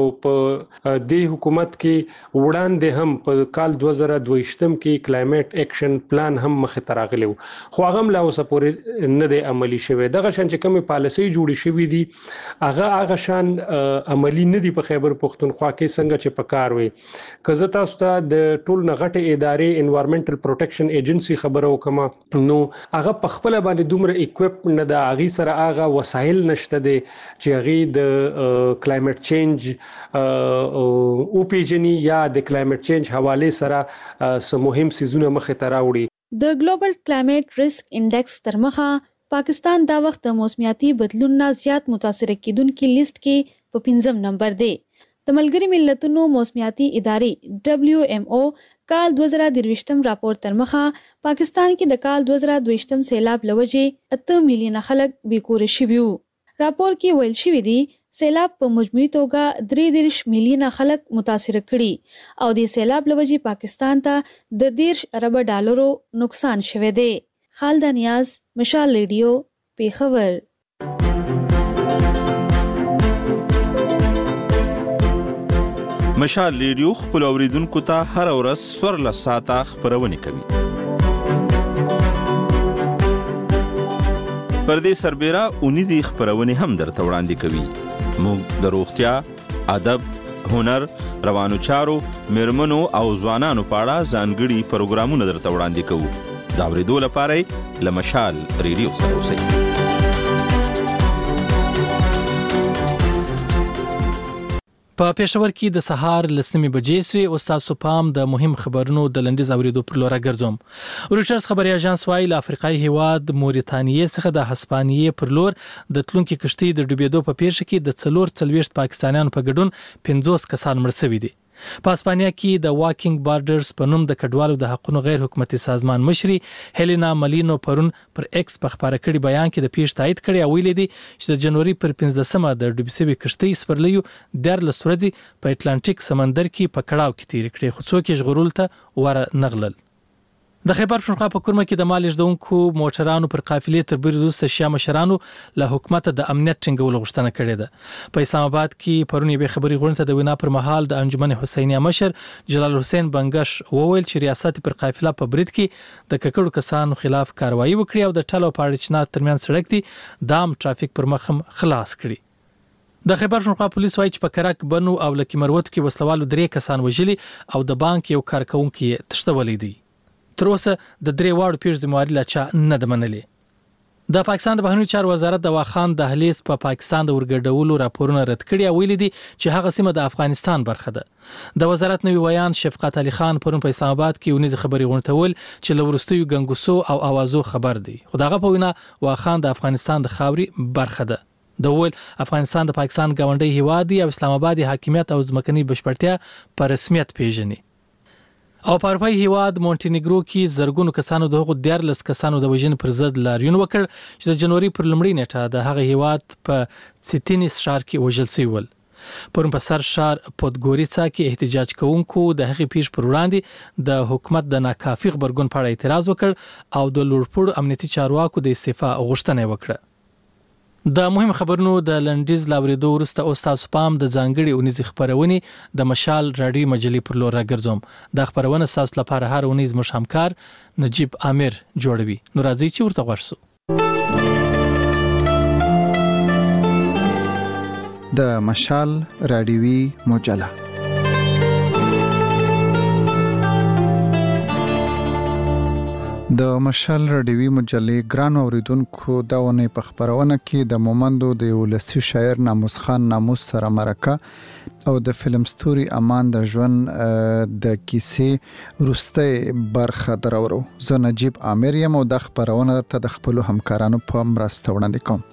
په د حکومت کې وړاندې هم په کال دوه زره دوهشتم کې کلایمټ اکشن پلان هم مخ ته راغلی خو هغه لا اوسه پورې نه دی عملی شوی. دغه شان چې کومه پالیسي جوړې شوې دي هغه هغه شان عملی نه دی په خیبر پښتونخوا کې څنګه چې پکار وي. کزه تاسو ته د ټول نغټه ادارې انوایرنمنټل پروټیکشن ایجنسی خبرو کما نو هغه په خپل باندې دومره اکوپ نه د اغي سره هغه وسایل نشته دي چې اغي د کلایمټ چینج او پیجنی یا د کلایمټ چینج حواله سره سم مهم سيزونه مخه ته راوړي. د ګلوبل کلایمټ ریسک انډیکس تر مخه پاکستان دا وخت د موسمیاتي بدلون نه زیات متاثر کیدونکو لیست کې په پنځم نمبر دی. د ملګری ملتونو موسمیاتي ادارې دبليو ایم او کال دوه زره درویشتم راپور تر مخه پاکستان کې د کال دوه زره دوهشتم سیلاب لوجې اته میلیونه خلک بیکور شوي وو. راپور کې ویل شوی دی سیلاب په مجموعي توګه درې دېرش میلیونه خلک متاثر کړي او د سیلاب لوجې پاکستان ته د دیرش ارب ډالرو نقصان شوه دی. خالد نیاز، مشال ریډیو، پیښور. مشال ریډیو خپل اوریدونکو ته هر ورځ څوارلس ساعته خبرونه کوي. پردې سربېره اونیزي خبرونه هم درته وړاندې کوي. موږ د روغتیا، ادب، هنر، روانو چارو، میرمنو او ځوانانو په اړه ځانګړي پروګرامونه درته وړاندې کوو. دا اوریدو لپاره لمشال ریډیو سره اوسئ. په پېښور کې د سهار لسنیمې بجې سوې او ستاسو پام د مهم خبرونو د لنډیز اوریدو پر لور راګرځوم. رویټرز خبري اژانس وايي له افریقایي هیواد موريتانیې څخه د هسپانیې پر لور د تلونکو کشتۍ د ډوبېدو په پیښه کې د څلور څلوېښت پاکستانیانو په ګډون پنځوس کسان مړ شوي دي. په اسپانیا کې د واکینګ بارډرز په نوم د کډوالو د حقوقو غیر حکومتي سازمان مشري هلینا مالینو پرون پر ایکس په خبره کړي بیان کې د پیښ تایید کړي او ویلي دي چې د جنوري پر پنځلسمه د ډوبې شوې کشتۍ سپرلیو دیارلس ورځې په اټلانټیک سمندر کې په کړاو کې تیر کړي خو څوک یې ژغورل ته ور نغلل. د خیبر پښتونخوا په کورمه کې د مال لېږدونکو موټرانو پر قافلې تر بیر وروسته شیا مشرانو له حکومت د امنیت ټینګولو غوښتنه کړې ده. په اسلام آباد کې پرون یې خبري غونډه د وینا پر مهال د انجمن حسینیه مشر جلال حسین بنگش وویل چې ریاست پر قافله په برید کې د ککړو کسانو خلاف کاروایی وکړي او د ټلو پاړچنا ترمن سړک دی دام ترافیک پر مخم خلاص کړي. د خیبر پښتونخوا پولیس وايي چې په کرک بنو او لکی مروت کې وسلوالو درې کسان وژلي او د بانک یو کارکونکو تښتولې دي. تر اوسه د درې واړو پیښو ذمہواري لا چا نه ده منلې. د پاکستان د بهرنیو چارو وزارت د واخان دهلیز په پا پاکستان د ورګډولو راپورونه رد کړي او ویلي دي چې هغه سیمه د افغانستان برخه ده. د وزارت نوی ویان شفقت علي خان پرون په اسلام آباد کې ونیز خبري غونډول چې لورستیو ګنګوسو او اوازو خبر دی. خداغه په وینا واخان د افغانستان د خاوري برخه ده. د ول افغانستان د پاکستان گاونډي هیواد دی او اسلام آباد حاکمیت او ځمکني بشپړتیا په رسمیت پیژني. او په اروپای هیواد مونټینیګرو کې زرګونو کسانو دغه دیارلس کسانو د وژنې پر ضد لاریون وکړ چې د جنوري پر لومړۍ نیټه د هغه هیواد په سیتینیس ښار کې وژل شوي ول. پرون په سر ښار پودګوریڅا کې احتجاج کوونکو د هغې پیښ پر وړاندې د حکومت د ناکافي خبرګون په اړه اعتراض وکړ او د لوړپوړو امنیتي چارواکو د استعفا غوښتنه وکړه. د مهم خبرونو د لنډیز لاوریدو وروسته او تاسو پام د ځانګړي اونیزي خبرونه د مشال رادیو مجلې پر لور راګرځوم. د خبرونه تاسو لپاره هر اونیز مش همکار نجیب عامر جوړوي. نو راځي چې ورته ورسو. د مشال رادیوي مجله د مشال رادیوي مجلې ګران اوریدونکو دا ونه په خبرونه کې د مومندو د ولسی شاعر ناموس خان ناموس سره مرکه او د فلم ستوري امان د ژوند د کیسې روسته برخه درورو. زه نجیب عامر یم او د خبرونه ته د خپل همکارانو په مرسته وړاندې کوم.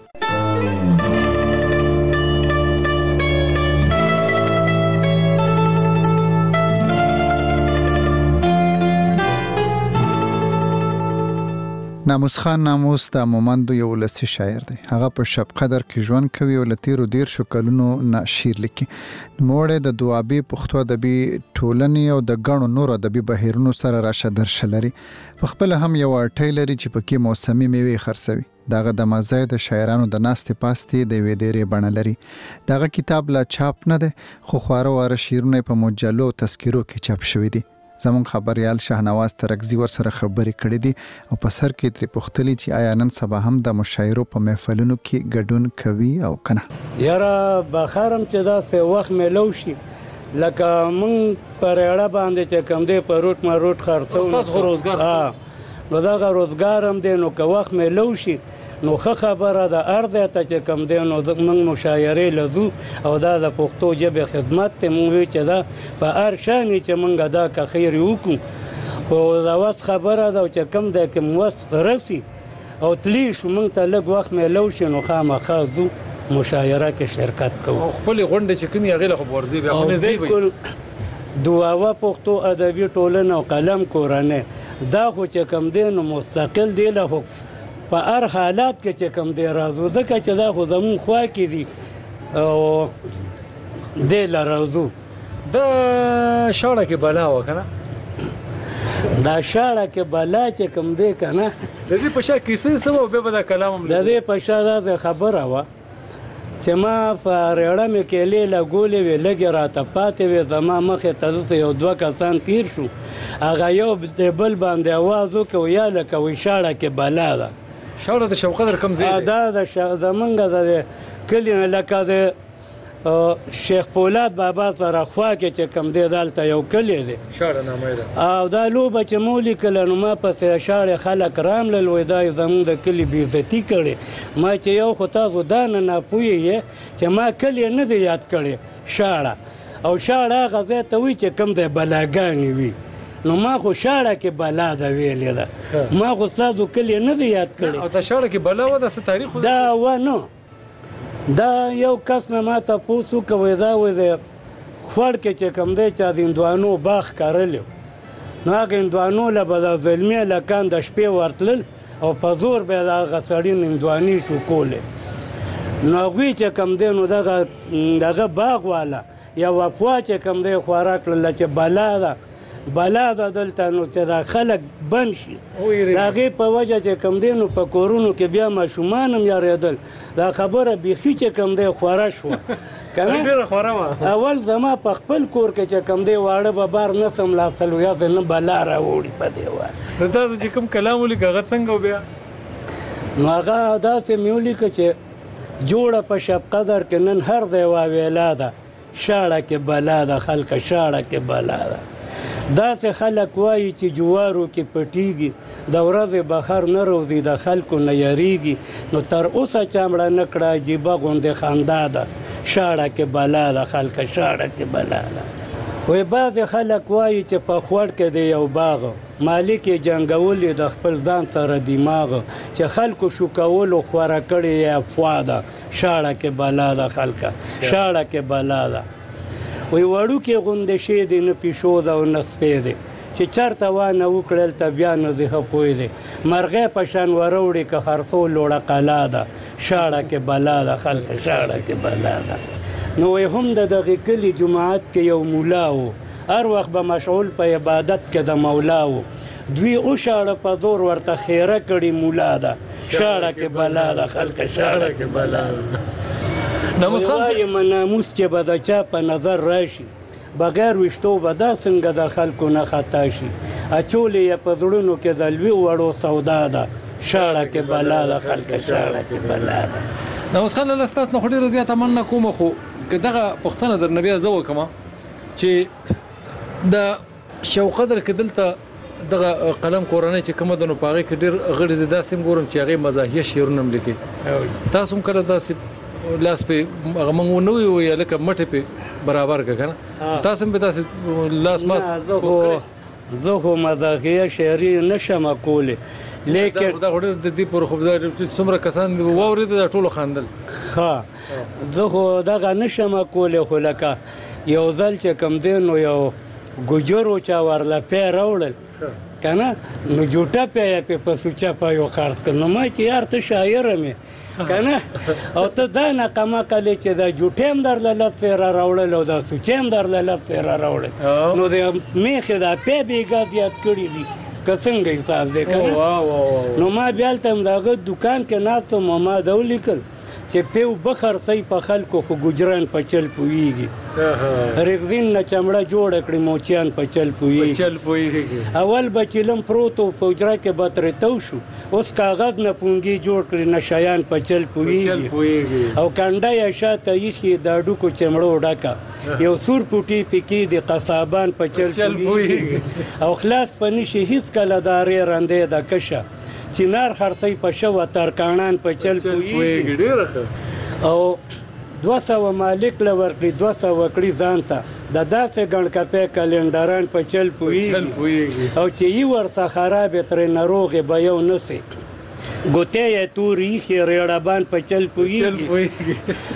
ناموس خان ناموس د مومندو یو ولسی شاعر دی. هغه په شب قدر کې ژوند کوي او لتیرو دیر شو کلونو نه شعر لیکي. موړه د دوابي پښتو ادبي ټولنې او د غنو نور ادبي بهیرونو سره راشه درشلري. په خپل هم یو ارټیلري چې پکې موسمي میوه خرڅوي. داغه د مزای د شاعرانو د ناستې پاستې د ویډېری بڼه لري. داغه کتاب لا چاپ نه دی خو خواره واره شعرونه په مجلو تذکرو کې چاپ شوی دي. زمون خبريال شاهنواز ترکزی ور سره خبرې کړې دي او په سر کې تر پختلی چې آیا نن سبا هم د مشاعرو په محفلونو کې ګډون کوي او کنه. یاره بخارم چې دا څه وخت ملو شي لکه مونږ پر اړه باندې چې کم دی په روټ ما روټ خرڅو تاسو روزګار ها نو دا روزګار هم دی نو که وخت ملو شي نو ښه خبره ده ارده ته چې کم دی نو موږ مشاعرې لزو او دا د پښتو ژبې خدمت ته موږ چې دا په هر شان چې موږ دا که خیر وکړو او دا واس خبره ده چې کم دی کوم وخت راسي او تلی شو موږ ته لږ وخت ملو شي نو خامخا ځو مشاعره کې شرکت کوو. خپل غونډه چې کومي هغه له ورزي بیا هم زده وي. دواوه پښتو ادبي ټولنه او قلم کورانه دا خو چې کم دی نو مستقل دی له په هر حالات کې چې کم دی راځو دکه چې دا خو زمون خوا کې دي او دی له راځو د شاړه کې بلا وکنه دا شاړه کې بلا چې کم دی کنه د دې په شا کیسې سمو به د کلام د دې په شا دا خبره وا چې ما په رېړه مې کې لیلا ګولې وی لګي راته پاتې وي زما مخې ته یو دوه کسان تیر شو هغه یو بل باندې आवाज وکړ یا لکه وی شاړه کې بلا ده. شاړه د شوقدر کم زیاده دا د زمونږ د کلی لکه د شیخ پولاد بابا سره خوا کې چې کم دی دلته یو کلی دی شاړه نامه ده او دا لوبه چې مو لیکله نو ما پسې شاړې خلک راملل وایي دا زموږ د کلي بېعزتي کړې ما چې یو خو تاسو دا نه ناپوهه یې چې ما کلی نه دی یاد کړی شاړه او شاړه هغه ځای ته وایي چې کوم دی بلاګانې وي نو ما خو شاړه کې بلا ده ویلې ده ما خو ستاسو کلی نه دی یاد کړی او دا شاړه کې بلا وه دا څه تاریخ دا و نو دا یو کس نه ما تپوس وکړ دا وایي د خوړ کې چې کوم دی چې د هندوانو باغ کرلی نو هغه هندوانو له به د زلمي هلکان د شپې ورتلل او په زور به یې د هغه سړي هندوانې ټوکولې نو هغوی چې کوم دی نو دغه دغه باغ والا یا وفوا چې کوم دی خورا کړله چې بلا ده بلا ده دلته نو چې دا خلک بند شي د هغې په وجه چې کوم دی نو په کورونو کې بیا ماشومان هم یارېدل دا خبره بیخي چې کوم دی خوره شوه ډېره خوره وه اول زما په خپل کور کې چې کوم دی واړه به بار نه سم لاستل یا د نه بلا راوړي په دې وایي د تاسو چې کوم کلام ولیکه هغه څنګه بیا نو هغه داسې مې ولیکه چې جوړه په شب قدر کې نن هر دی واویلا ده شاړه کې بلا ده خلکه شاړه کې بلا ده داسې خلک وایي چې جوارو کې پټیږي د ورځې بهر نه روځي د خلکو نه یریږي نو تر اوسه چا مړه نه کړه عجیبه غوندې خندا ده شاړه کې بلا ده خلکه شاړه کې بلا ده وایي بعضې خلک وایي چې په خوړ کې دی یو باغ مالک یې جنګولي د خپل ځان سره دماغ چې خلکو شوکولو خوره کړې یې افوا ده شاړه کې بلا ده خلکه شاړه کې بلا ده وی وړوکې غوندې شی دی نه پیشو ده او نه سپی دی چې چېرته وانه وکړل ته بیا نه دی ښه پوه دی مرغۍ په شان وروړي که خرڅو لوړه قلا ده شاړه کې بلا ده خلکه شاړه کې بلا ده نو وی هم د دغې کلي جماعت کې یو مولا و هر وخت به مشغول په عبادت کې د مولا و دوی اوشاړه په زور ورته خیره کړي مولا ده شاړه کې بلا ده خلکه شاړه کې بلا ده ناموس خان وایم ناموس چې به د چا په نظر راشي بغیر ویشتو به دا څنګه د خلکو نه خطا شي اچولې یې په زړونو کې د لوی وړو سودا ده شاړه کې بلا ده خلکه شاړه کې بلا ده ناموس خان له ستاسو نه خو ډېره زیاته مننه کوم خو که دغه پوښتنه درنه بیا زه وکړم چې د شوقدر کې دلته دغه قلم کورنۍ چې کومه د نو پاغې کې ډېر غړي زدا سیم ګورم چې هغه مزاحیه شعرونه هم لیکي تاسو هم کله داسې لاس په هغه مونږ نو وی لکه مټه په برابر کنه تاسو به تاسو لاس ماس زه خو زه خو مزاحیه شعري نشم کوله لیکن دا غوډه د دې پر خو د څومره کسان وورید د ټولو خاندل ها زه خو دغه نشم کوله خو لکه یو ځل چې کم دین نو یو ګجرو چا ورلا پې راوړل کنه نو جوټه پې په پسوچا په یو خرڅ کنه ما چې یار ته شاعر مې کنه او ته دا نه کما کله چې دا جوټیم در لته را راوړل او دا سوچیم در لته را راوړل نو د میخه دا په بیګا یاد کړی دي کڅنګ حساب دې کنه نو ما بیا تم داغه دکان کې ناتو ما دا ولیکل چې پیو بخر سي په خلکو خو ګجران په چل پويږي رغدين نه چمړه جوړ کړی موچیان په چل پويږي چل پويږي اول بچلم پروتو پوجرا کې بتر تو شو اوس کاغذ نه پونګي جوړ کړی نشایان په چل پويږي او کنده یا شاته یې د ډوکو چمړو ډاکا یو سور پوټي پکې د قصابان په چل پويږي او خلاص پنيشي هیڅ کله دارې رنده د کشه چینار خرڅي په شو ترکانان په چل پويږي ډیره او دوه سوه مالک لور کړی دوه سوه کړی ځانته د داسې ګڼ کپې کلندران په چل پويږي او چې یې ورڅخه خراب تر ناروغه به یو نسی ګوتې یې توري خې ریړبان په چل پويږي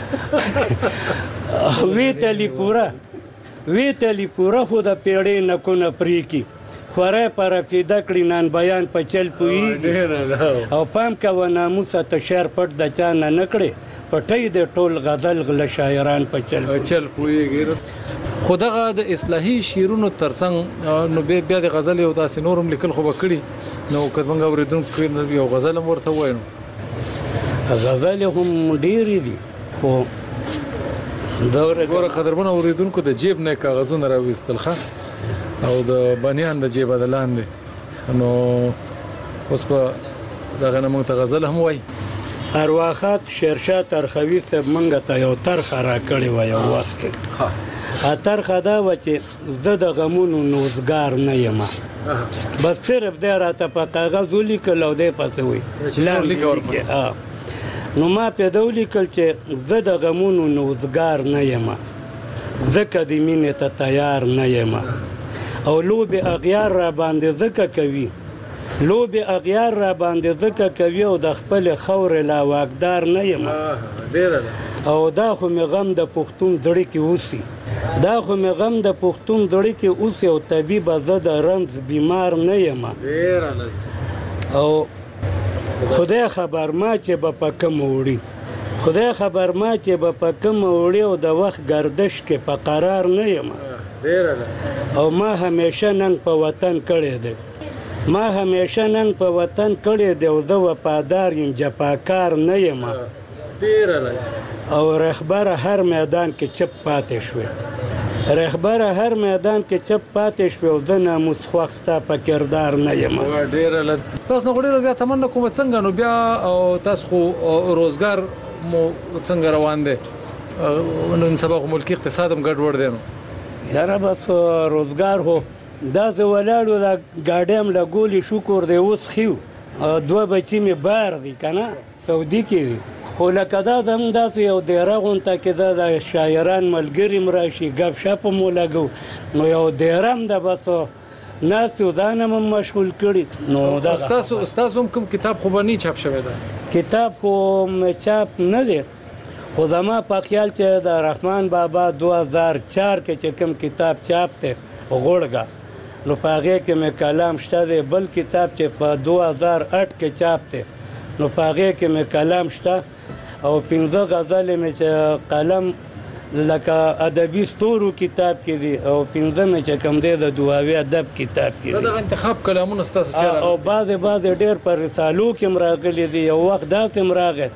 وی تلی پورا وی تلی پورا خو د پیړې نکو نه پریکی خوره پر پیدا کړی نن بیان په چل پوي او پام کا و ناموس ته شعر پټ د چا نه نکړي پټي د ټول غزل غل شاعران په چل چل پويږي خدغه د اصلاحي شیرونو ترڅنګ نو بیا د غزل یو داسې نورم لیکل خو وکړي نو کډمنګ اوریدونکو یو غزل ورته وایو غزل هم ډیر دي خو دا ګوره قدرمن اوریدونکو د جیب نه کاغذونه راوېستل ښه او د بنیان د جیب بدلان دي نو اوس په دغه نه موږ ته غزل هم وای ارواخات شیرشاه ترخوي صاحب مونږ ته یو ترخه راکړې وه یو وخت کې ترخه دا وه چې زه د غمونو نوزګار نه یم بس صرف دی راته په کاغذ ولیکل او دی پسې وایي نو ما پیدا ولیکل چې زه د غمونو نوزګار نه یم ځکه د مینې ته تیار نه یم او لوبې اغیار را باندې ځکه کوي لوبې اغیار را باندې ځکه کوي او د خپلې خاورې لا واکدار نه یم او دا خو مې غم د پښتون زړه کې اوسي دا خو مې غم د پښتون زړه کې اوسي او طبیبه زه د رنځ بیمار نه یم او خدای خبر ما چې به په کوم وړي خدای خبر ما چې به په کوم وړي او د وخت گردش کې په قرار نه یم او ما همیشه ننګ په وطن کړی دی ما همیشه نن په وطن کړی دی او زه وفادار یم جفاکار نه یم او رهبر هر میدان کې چپ پاتې شوې رهبر هر میدان کې چپ پاتې شوې او زه ناموس خوښ ستا په کردار نه یم ډېره ستاسو نه ډېره زیاته مننه کوم څنګه نو بیا او تاسو خو روزګار مو څنګه روان دی نن سبا خو ملکي اقتصاد هم ګډوډ دی نو یاره بس روزګار هو دا زه ولاړو دا ګاډی هم لګولې شکر دی اوس خیو دوه بچي مې بار دي که نه سعودي کې دي خو لکه دا د هم داسې یو دیره غونته کې دا د شاعران ملګري م راشي ګپ شپ مو لګو نو یو دیره هم ده بس ناست یو ځان هم مشغول کړي نو دا ستاسو هم کوم کتاب خو به نه چاپ شوی ده کتاب خو چاپ نه دی خو زما په خیال چې د رحمان بابا دو هزار چار کې چې کوم کتاب چاپ دی غوړګه نو په هغې کې مې کلام شته دی بل کتاب چې په دو هزار اټ کې چاپ دی نو په هغې کې مې کلام شته او پنځه غزلې مې چې قلم لکه ادبي ستورو کتاب کې دي او پنځه مې چې کوم دی د دعاوي ادب کتاب کې دي دغه انتخاب کلامونه ستاسو چېرې او بعضې بعضې ډېر په رسالو کې م راغلي دي یو وخت داسې م راغی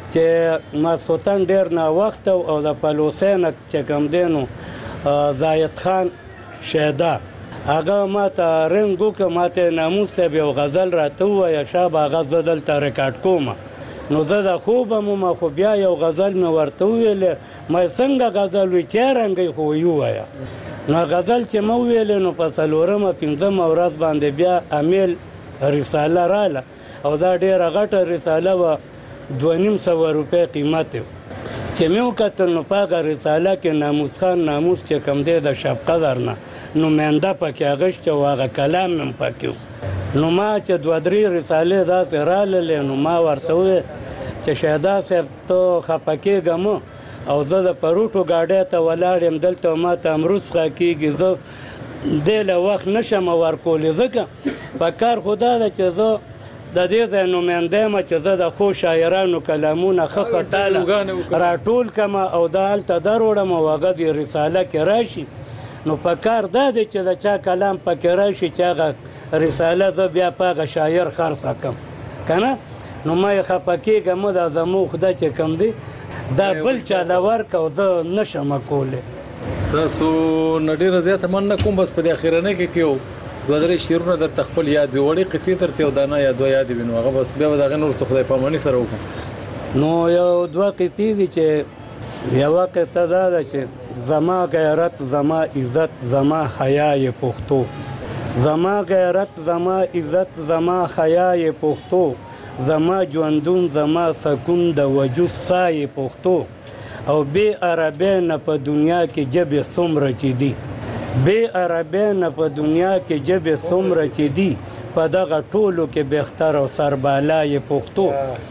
چې ماسخوتن ډېر ناوخته او د پلوسی نه چې کوم دی نو زاید خان شیدا هغه ما ته رنګ وکړه ما ته ناموس صاحب یو غزل راته ووایه شابه هغه زه دلته ریکارډ کوم نو زه د خوبه مو خو بیا یو غزل مې ورته وویلې ما څنګه غزل وي چې رنګی خو وی ووایه نو غزل چې مې وویلې نو په څلورمه پنځمه ورځ باندې بیا امیل رساله راله او دا ډېره غټه رساله وه دوه نیم سوه روپۍ قیمت چې مې وکتل نو په هغه رساله کې ناموس خان ناموس چې کوم دی د شب قدر نه نماینده پکې اغشته او هغه کلام مې پکې نو ما چې دوه درې رسالې داسې راللې نو ما ورته وویل چې شهدا صاحب ته خفه کېږه مه او زه د پروټو ګاډۍ ته ولاړ یم دلته ما ته امروز څخه کېږي زه دې له وخت نشم ورکولی ځکه په کار خو دا ده چې زه د دې ځای نماینده یم چې زه د ښو شاعرانو کلامونه ښه خټاله راټول کړم او دا هلته دروړم او هغه د رساله کې راشي نو په کار دا دی چې د چا کلام پکې راشي چې هغه رساله زه بیا په هغه شاعر خرڅه کړم که نه نو ما یې خفه کېږه مه دا زموږ خدای چې کوم دی دا بل چا له ورکه او زه نشم کولی ستاسو نه ډېره زیاته مننه کوم بس په دې اخرنۍ کې کې دوه درې شعرونه درته خپل یاد وي وړې قطعې درته یو دانه یا دوه یادې وي نو هغه بس بیا به د هغې نه وروسته خدای پاماني سره وکړو نو یو دوه قطعې دي چې یوه قطعه دا ده چې زما غیرت زما عزت زما حیای پښتو زما غیرت زما عزت زما حیای پښتو زما ژوندون زما سکون د وجود سای پښتو او بې عربۍ نه په دنیا کې ژبې څومره چې دي بې عربۍ نه په دنیا کې ژبې څومره چې دي په دغه ټولو کې بهتر او سربالای پښتو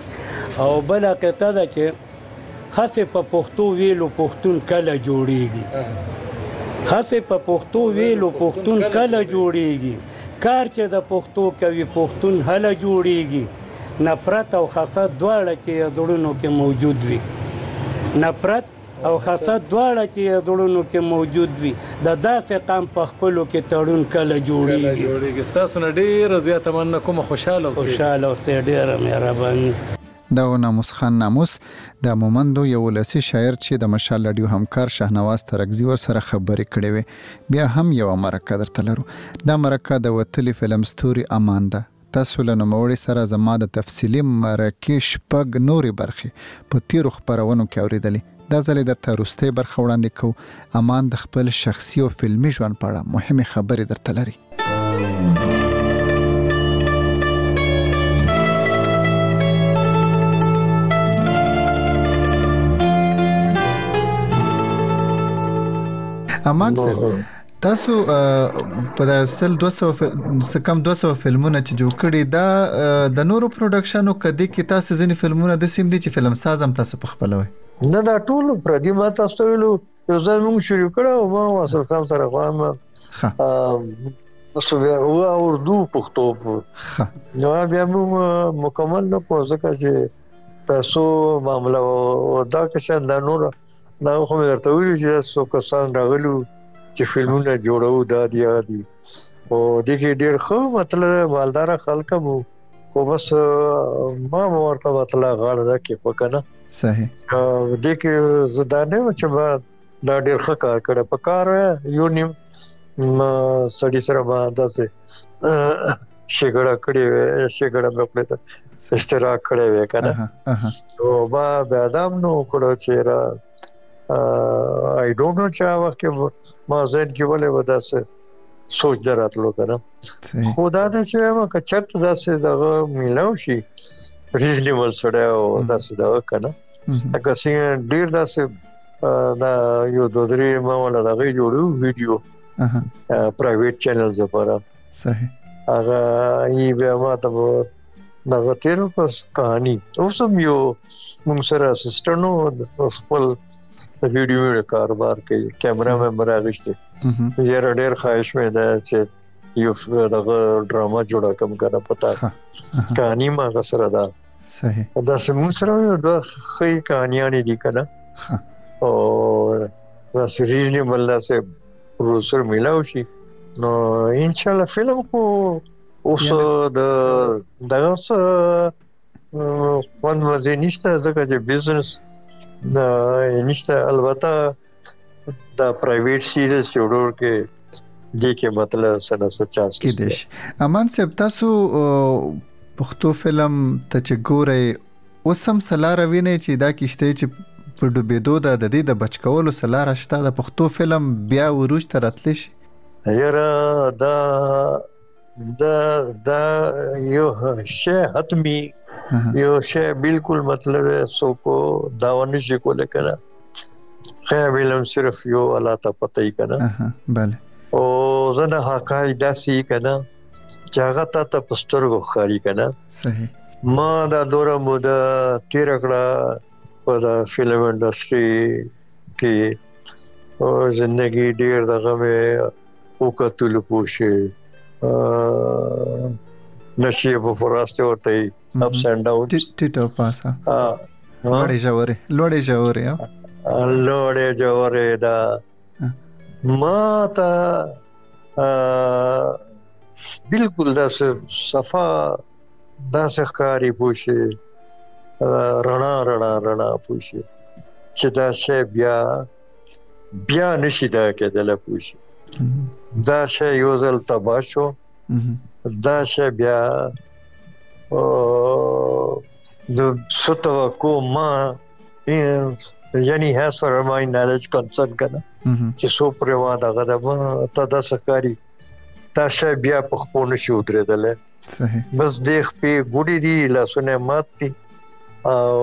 او بله قطعه ده چې هسې په پښتو ویلو پښتون کله جوړیږي هسې په پښتو ویلو پښتون کله جوړیږي کار چې د پښتو کوي پښتون هله جوړیږي نفرت او حسد دواړه چې زړونو کې موجود وي نفرت او حسد دواړه چې زړونو کې موجود وي د داسې قام په خپلو کې تړون کله جوړیږي ستاسو نه ډېره زیاته مننه کومه خوشحاله اوسئ خوشحاله اوسئ ډېره مهرباني دا و ناموس خان ناموس د مومندو یو ولسی شاعر چې د مشال رادیو همکار شهنواز ترکزی ور سره خبرې کړې وي بیا هم یو مرکه درته لرو دا مرکه د وتلی فلم ستوري امان ده تاسو له نوموړي سره زما د تفصیلي مرکې شپږ نورې برخې په تیرو خپرونو کې اورېدلې. دا ځل درته وروستۍ برخه وړاندې کوو. امان د خپل شخصي او فلمي ژوند په اړه مهمې خبرې درته لري. امان صاحب، تاسو په داسل دوه سوه کم دوه سوه فلمونه چې جوړ کړي، دا د نورو پروډکشنو کدي کې تاسو ځینې فلمونه د سیم دي چې فلم ساز هم تاسو په خپل وای؟ نه، دا ټول پردي ما تاسو ته ویلو یو ځل موږ شروع کړو ما اصل خام سره غوام ها اوس بیا او اردو پښتو ها نو بیا موږ مکمل نه پوه ځکه چې تاسو معاملې او دا که څنګه دا نور دا خو مې درته ویلو چې څو کسان راغلو چې فلمونه جوړو دا دی دي او دغه ډېر خو مطلب مالدار خلک مو خو بس ما ورته مطلب غاړه ده کې پکنه صحیح دغه زدانه چې ما دا ډېر ښه کار کړ په کار یو نیم سړی سره ما داسې شګړه کړې شګړه په خپل ته اشتراک کړې وې کنه او ما به ادم نو کړو چې را I don't know چا وخت ما زین کې ولې وداسه سوچ دراتلو کنه خدا دې چې ما کچت داسه دغه میلاو شي ریزنیبل سره او داسه دا کنه اګه څنګه ډیر داسه دا یو دوه ما ولا دغه جوړو ویډیو پرایویټ چینلز لپاره صحیح هغه ای به ما ته دغه تیر پس کہانی اوس هم یو موږ سره اسسټنټ خپل ویډیو کاروبار کوي کیمرا مې راغشته یې ډېر خواهش مې ده چې یو دغه ډراما جوړه کوم کنه پتا کہانی ما سره ده صحیح دا سمو سره د خې کہانیاں دي کنه او بس ریزنیبل ده پروډوسر ملاو شي نو ان شاء الله فلم کو اوس د دغه فن مزه نشته ځکه چې بزنس دا نشته البته دا پرایویټ سیریز جوړور کې دې کې مطلب سره چانس کې دي. امان صاحب، تاسو پښتو فلم ته چې ګورئ اوس هم سلار ویني چې دا کیشته چې په ډوبېدو د دې د بچکولو سلار شته د پښتو فلم بیا وروج ته راتلی شي؟ یاره دا دا دا یو شی حتمی یو شی بالکل مطلب سو کو داونه شي کوله کنه خیر علم صرف یو الله ته پته ای کنه بله او زنه حقای داسي کنه چاغه ته پستر غو خاري کنه صحیح ما دا دوره موده تیر کړه په فلم انډستری کې او ژوندۍ ډیر دغه مې وکټل پوښي نشي په فراسته ورته اپس اند ډاون ټیټو پاسا ها لوړې جوړې لوړې جوړې لوړې جوړې دا ما تا بالکل دا صفا دا ښکاری پوښي رڼا رڼا رڼا پوښي چې دا شی بیا بیا نشي دا کېدل پوښي دا شی یو ځل تبا شو دا شی بیا د ستو کومه یعنی هاس فار مای نالج کنسرن کنه چې سو پروا دغه د ته د سکاري دا شی بیا په خپل شو درېدل صحیح بس دیخ په ګوډي دی لاسونه ماتي او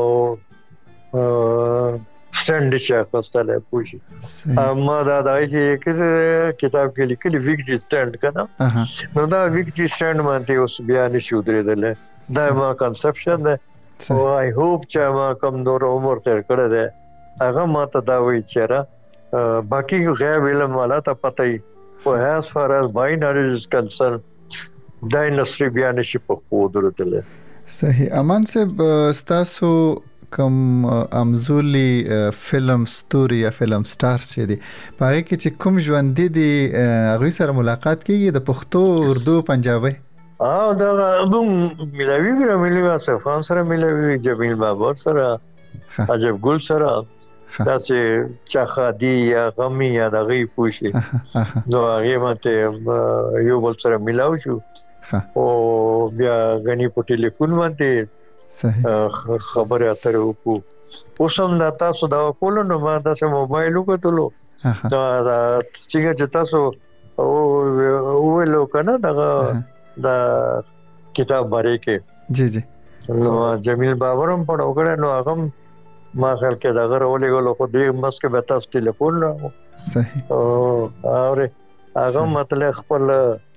سټند چې کوستاله پوښي ما دا دای چې کتاب کې لیکلي ویکټي سټند کنه نو دا ویکټي سټند باندې اوس بیا نشو درېدل دا ما کنسپشن ده او آی هوپ چې ما کوم نور عمر تر کړه ده هغه ما ته دا وی چیرې باقي غیب علم والا ته پته ای او as far as my knowledge is concerned دا انډستری بیا نشي په خو درېدل صحیح. امان صاحب، ستاسو کوم امزولي فلم ستوري یا فلم سٹار چې دي پاره کې چې کوم ژوند دي هغه سره ملاقات کیږي د پښتو اردو پنجابي اه دا موږ ملاوي ملاوي واسه خان سره ملاوي جمیل بابر سره عجب ګل سره دا چې چاخادي یا غمي یا دغه پوښي نو هغه ماته یو بل سره ملاو شو او بیا غني په ټلیفون باندې صحیح خبره اترې وکړو اوس هم دا تاسو دا کول نو ما تاسو موبایل وکړلو دا دا چې تاسو او ولو کنه دا دا کتاب باندې کې جی جی نو جمیل بابرم په وګړه نو هغه ما خل کې دا غره ولې غلو خو دې مسکه به تاسو ټلیفون راو صحیح او اور هغه مطلب خپل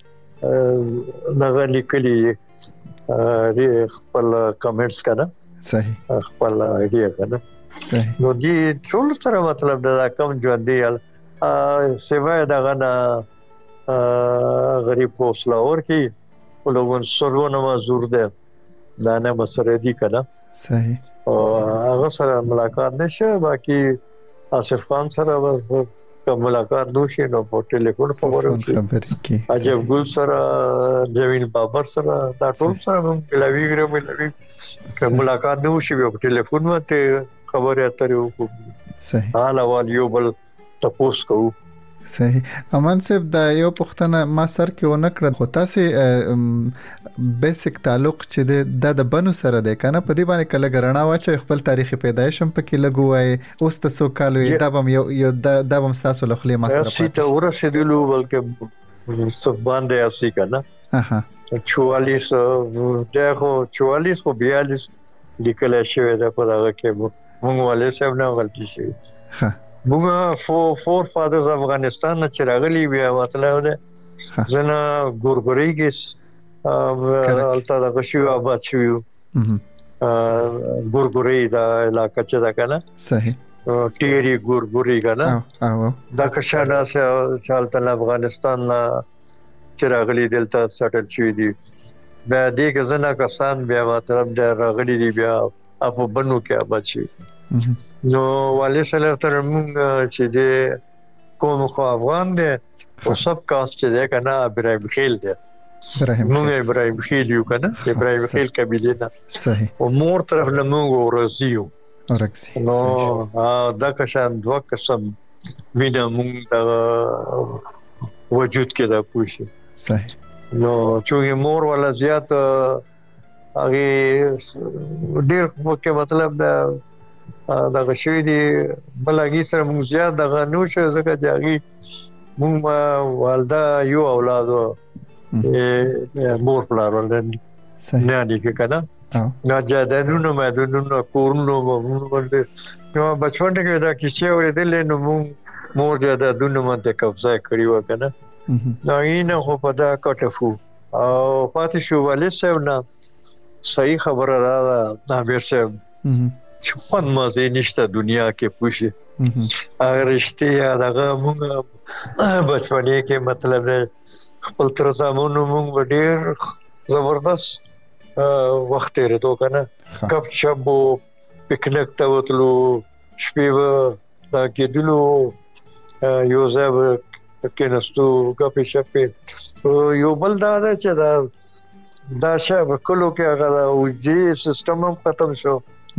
دغه لیکلي ا خپل کمنټس کړه صحیح خپل ایډیا کړه صحیح نو دې ټول سره مطلب دا کم ژوند دی ا سیوای دغه نه غریب حوصله اور کی ولوګون سرونه مزور ده دا نه مسره دي کړه صحیح او هغه سره ملاقات نشه باقي آصف خان سره کوم ملاقات دوشي نو په ټلیفون خبرو کې عجب ګل سره جمیل بابر سره دا ټول سره ملوي غره ملوي کوم ملاقات دوشي په ټلیفون باندې خبرې اترې وکړو صحیح حال اول یو بل تاسو کو صحیح امان صاحب دا یو پښتنه ما سر کې ونه کړ خو تاسو بیسیک تعلق چې د د بنو سره ده کنه په دې باندې کله ګرنا واچ خپل تاریخي پیدایش هم پکې لګوای اوس تاسو کالو دا بم یو یو دا بم تاسو له خلی ما سره پاتې ته ورسېدلو بلکې سب باندې اسی کنه اها چوالیس دغه چوالیس او بیالیس لیکل شوی دا په هغه کې موږ والے صاحب نه غلطي شي ها موږ فور فور فادرز افغانستان نه چرغلی بیا مطلب ده زنه ګورګریګس الته د غشي آباد شو ګورګری دا علاقہ چې دا کنه صحیح ټيري ګورګری کنه او دا کښانا شالته افغانستان نه چرغلی دلته سټل شوی دی بیا دې کې زنه کسان بیا مطلب دا راغلي دی بیا په بنو کې آباد شي نو والي سره تر موږ چې د کوم خو افغان دي او سب کاست چې ده کنه ابراهيم خیل دي موږ ابراهيم خیل یو کنه ابراهيم خیل قبيله نه صحیح او مور طرف نه موږ ورزيو ورکسي نو دا کشان دوه قسم وینه موږ د وجود کې دا پوښي صحیح نو چې مور ولا زیات هغه ډیر کې مطلب دا دا غشوی دی بلګي سره موږ زیات د غنوش زکه جاګي موږ والده یو اولاد او مور پلار ولرني نه دي کنه نه جادانونو مدونو کورونو موږ نو بچپن کې دا کیسه ورېدل نو موږ مور جادانونو باندې قبضه کړی و کنه دا یې خو په دا کټفو او پاتې شو والي صاحب نه صحیح خبره را نامیر صاحب چې خون مازه نشته دنیا کې پوښي اگر رښتیا دغه موږ بچپنی کې مطلب خپل تر زمونو موږ ډیر زبردست وخت لرو کنه کب شبو پکنیک ته وتلو شپې دا کېدلو یو ځای کې نستو کپی شپې یو بل دا چې دا دا شب کلو کې هغه وجې سیستم هم ختم شو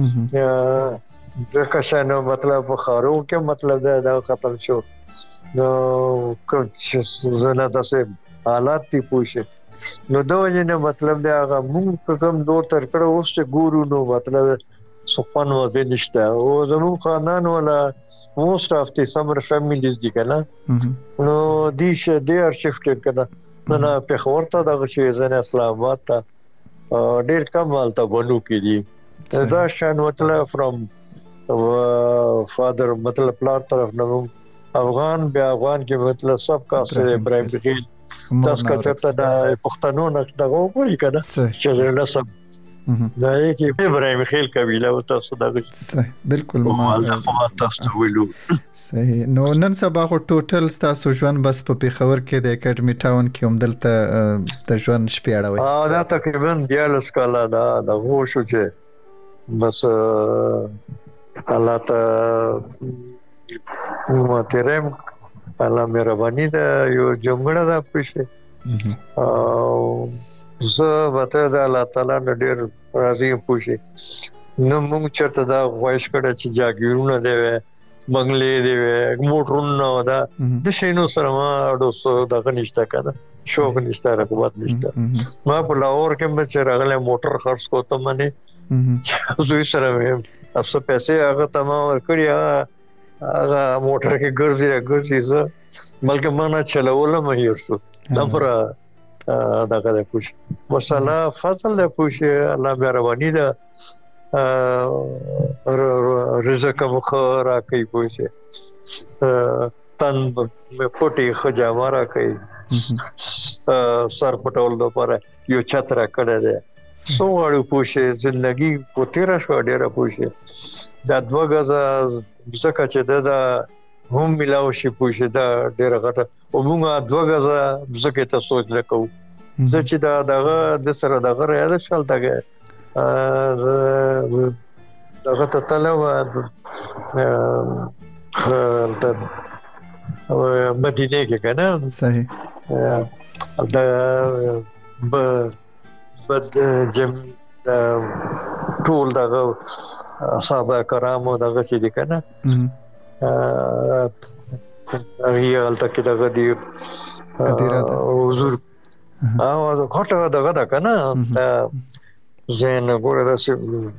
د کښانو مطلب خارو کې مطلب دا ختم شو نو کوم چې زنه تاسو حالات تی پوښه نو دا وجه مطلب دا هغه موږ کوم دور تر کړه اوس چې ګورو نو مطلب سپن وځي نشته او زمو خاندان ولا موست اف دي سمر فیملیز دي کنه نو دي شه دي ار شفټ کنه نه په خورته دغه شی زنه اسلام آباد ته ډیر کم حالت بنو کې دي دا شان مطلب فرام فادر مطلب پلار طرف نه افغان بیا افغان کې مطلب سب کا سره ابراهيم خیل تاسو کته دا پښتنو نه دغه وایي کنه چې له سب دا یې کې ابراهيم خیل قبيله او تاسو دغه صحیح بالکل ما تاسو ویلو صحیح نو نن سبا خو ټوټل تاسو ژوند بس په پیښور کې د اکیډمي ټاون کې هم دلته د ژوند شپې اړوي ها دا تقریبا دیالس کاله دا د غوښو چې بس الله ته ماترم الله مهرباني دا یو جمګړه دا پوښي او زه وته د الله تعالی نه ډیر راضي پوښي نو موږ چرته دا وایش کړه چې جاګیرونه دی بنگلې دی موټرونه دا د شینو سره ما اډو سو دا نشته کنه شوق نشته رغبت نشته. ما په لاهور کې مې چې راغله موټر خرڅ کوته منه زوی سره مې افسو پیسې هغه تمام ورکړی هغه موټر کې ګرځي ګرځي زه بلکې ما نه چلول مې هرڅو دمره دا کله پوښ مساله فضل له پوښ الله مهرباني ده رزق مخرا کوي پوښ تن مې پټي خجا مارا کوي سر پټول لپاره یو چتر کړه ده سو اړو پوښ ژوندۍ په تیر شو ډیره پوښ دا دوه غزا زکه چې دا هم ملاو شي پوښ دا ډیره غټه او موږ دوه غزا زکه ته سوچ وکړو زه چې دا دغه د سره دغه یاد شول دغه دغه ته تلو د مدینه کې کنه صحیح دا ب بد جم ټول دغه صحابه کرامو دغه چې دي کنه هغه الته کې دغه دی حضور او غټه دغه دا کنه زين ګوره داسې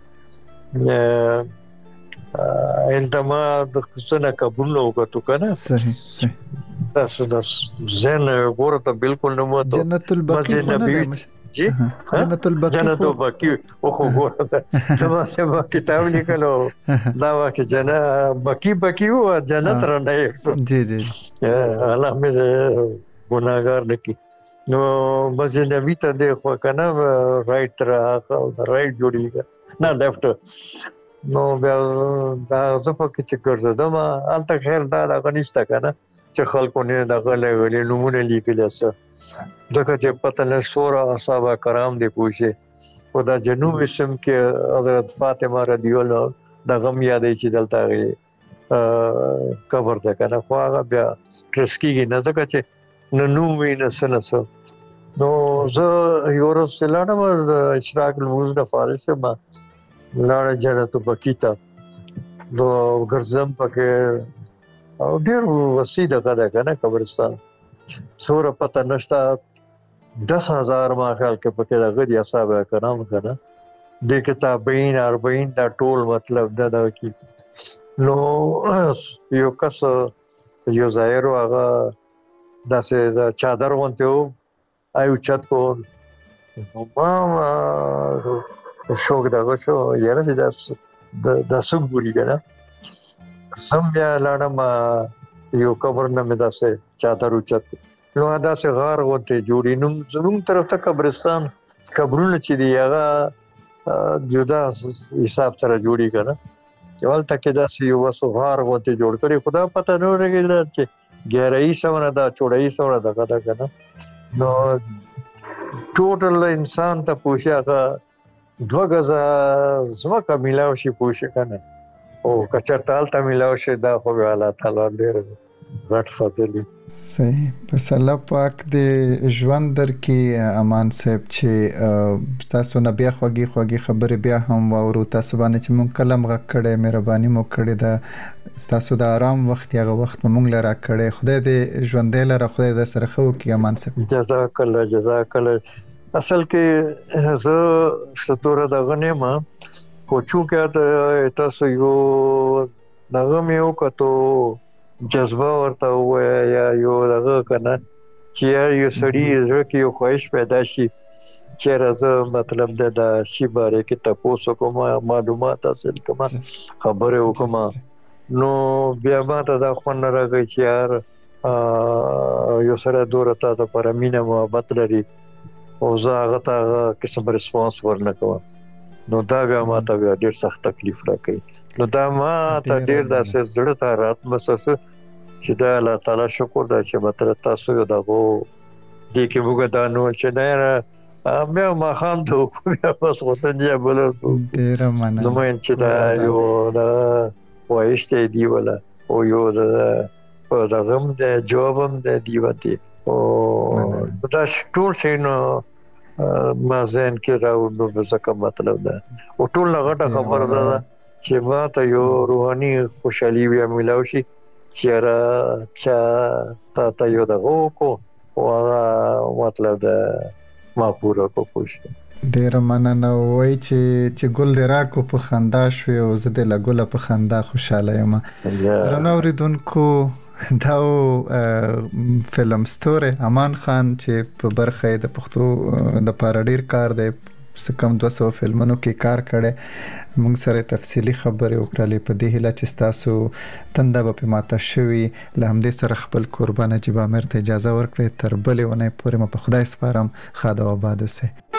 التما د څنګه قبول نو وکړو کنه صحیح صحیح تاسو د زين ګوره ته بالکل نه مو ته جنت البقیع جی جنت البقیع جنت البقیع او خو ګوره ته ما کتاب لیکلو دا واکه جنت بقیع بقیع او جنت رانه جی جی الله مې ګناګار نکي نو مسجد نبی ته د خو کنه رائټ را رائټ جوړیږي نه لیفټ نو بیا دا زه په کې چې ګرځم البته خیر دا غنښت کنه چې خلکو نه دغه لګلې نمونه لیکل اسه ځکه چې پته نه سوره اصحاب کرام دی پوښي او دا جنوب اسم کې حضرت فاطمه رضی الله د غم یادې چې دلته قبر ده کنه خو هغه بیا ټرسکیږي نه ځکه چې نو نو وینه سنسو نو زه یورو سلانه د اشراق الموز د فارس ما لاړه جنت بکیتا نو ګرځم پکې او ډیر وسیع ده کنه قبرستان څوره پته نشته دس هزار ما خیال کې پکې د غدي اصحاب کرام کنه د کتابین اربعین دا ټول مطلب دا دا کی نو یو کس یو ظاهر هغه داسې دا چادر وانته آیو چت کو ما شوق دا شو یاره چې دا د سګوري کنه سم بیا لاړم یو قبر نه مې داسې چادر چت نو دا څه غار وته جوړی نو زموږ طرف ته قبرستان قبرونه چې دی هغه جدا حساب سره جوړی کنه ول تک دا سی یو وسو غار وته جوړ کړي خدا پته نه لګی چې ګهرای سونه دا چوڑای سونه دا کدا کنه نو ټوټل انسان ته پوښیاغه دوه غزا زما ملاو شي پوښ کنه او کچرتال ته ملاو شي دا خو الله تعالی ډېر غټ فضل صحیح بس الله پاک دې ژوند در کې امان صاحب چې تاسو نه بیا خوږی خوږی خبره بیا هم وورو تاسو باندې چې مونږ کلم غږ کړي مهرباني مو کړې ده تاسو د آرام وخت یغه وخت مونږ لرا کړي خدای دې ژوند لره خدای دې سره خو کې امان صاحب جزاک الله جزاک الله اصل کې زه ستوره د غنیمه کوچو کې تاسو یو دغه مې وکړو جذبه ورته وای یا یو دغه کنه چې یو سړی زړه کې یو خواهش پیدا شي چې راځه مطلب د شی باره کې تاسو کوم معلومات حاصل کوم خبره وکم نو بیا ما ته دا خو نه راغی چې یار یو سره دورته ته پر مینه محبت لري او زه هغه ته قسم ریسپانس ورنکوم نو دا بیا ما ته ډیر سخت تکلیف راکړي نو دا ما ته ډیر داسې زړه ته رات مسس چې دا الله تعالی شکر دا چې متر تاسو یو دغه دې کې موږ دا نو چې نه مې ما خام ته کومه پس وته دی بل ډیر مننه نو مې چې دا یو دا وایشته دی ولا او یو دا دا غم د جوابم د دیوتی او دا ټول شي نو ما زين کې راو نو څه مطلب ده او ټول غټه خبره ده چې ما ته یو روحاني خوشحالي ویا ملاوي شي چې را چا تا ته یو دغه کو او مطلب د ما پوره کو کوشش. ډیر مننه. وای چې چې ګل د راکو په خندا شو او زه د لګول په خندا خوشاله یم. درنو اوریدونکو دا فلم ستوري امان خان چې په برخه د پښتو د پاره ډیر کار دی، سکم دوه سوه فلمونو کې کار کړي. موږ سره تفصیلی خبرې وکړلې په دې هیله چې تاسو تنده به په ماته شوي. له همدې سره خپل قربان نجیب عامر ته اجازه ورکړئ. تر بلې ونې پورې مو په خدای سپارم. ښاد او آباد اوسئ.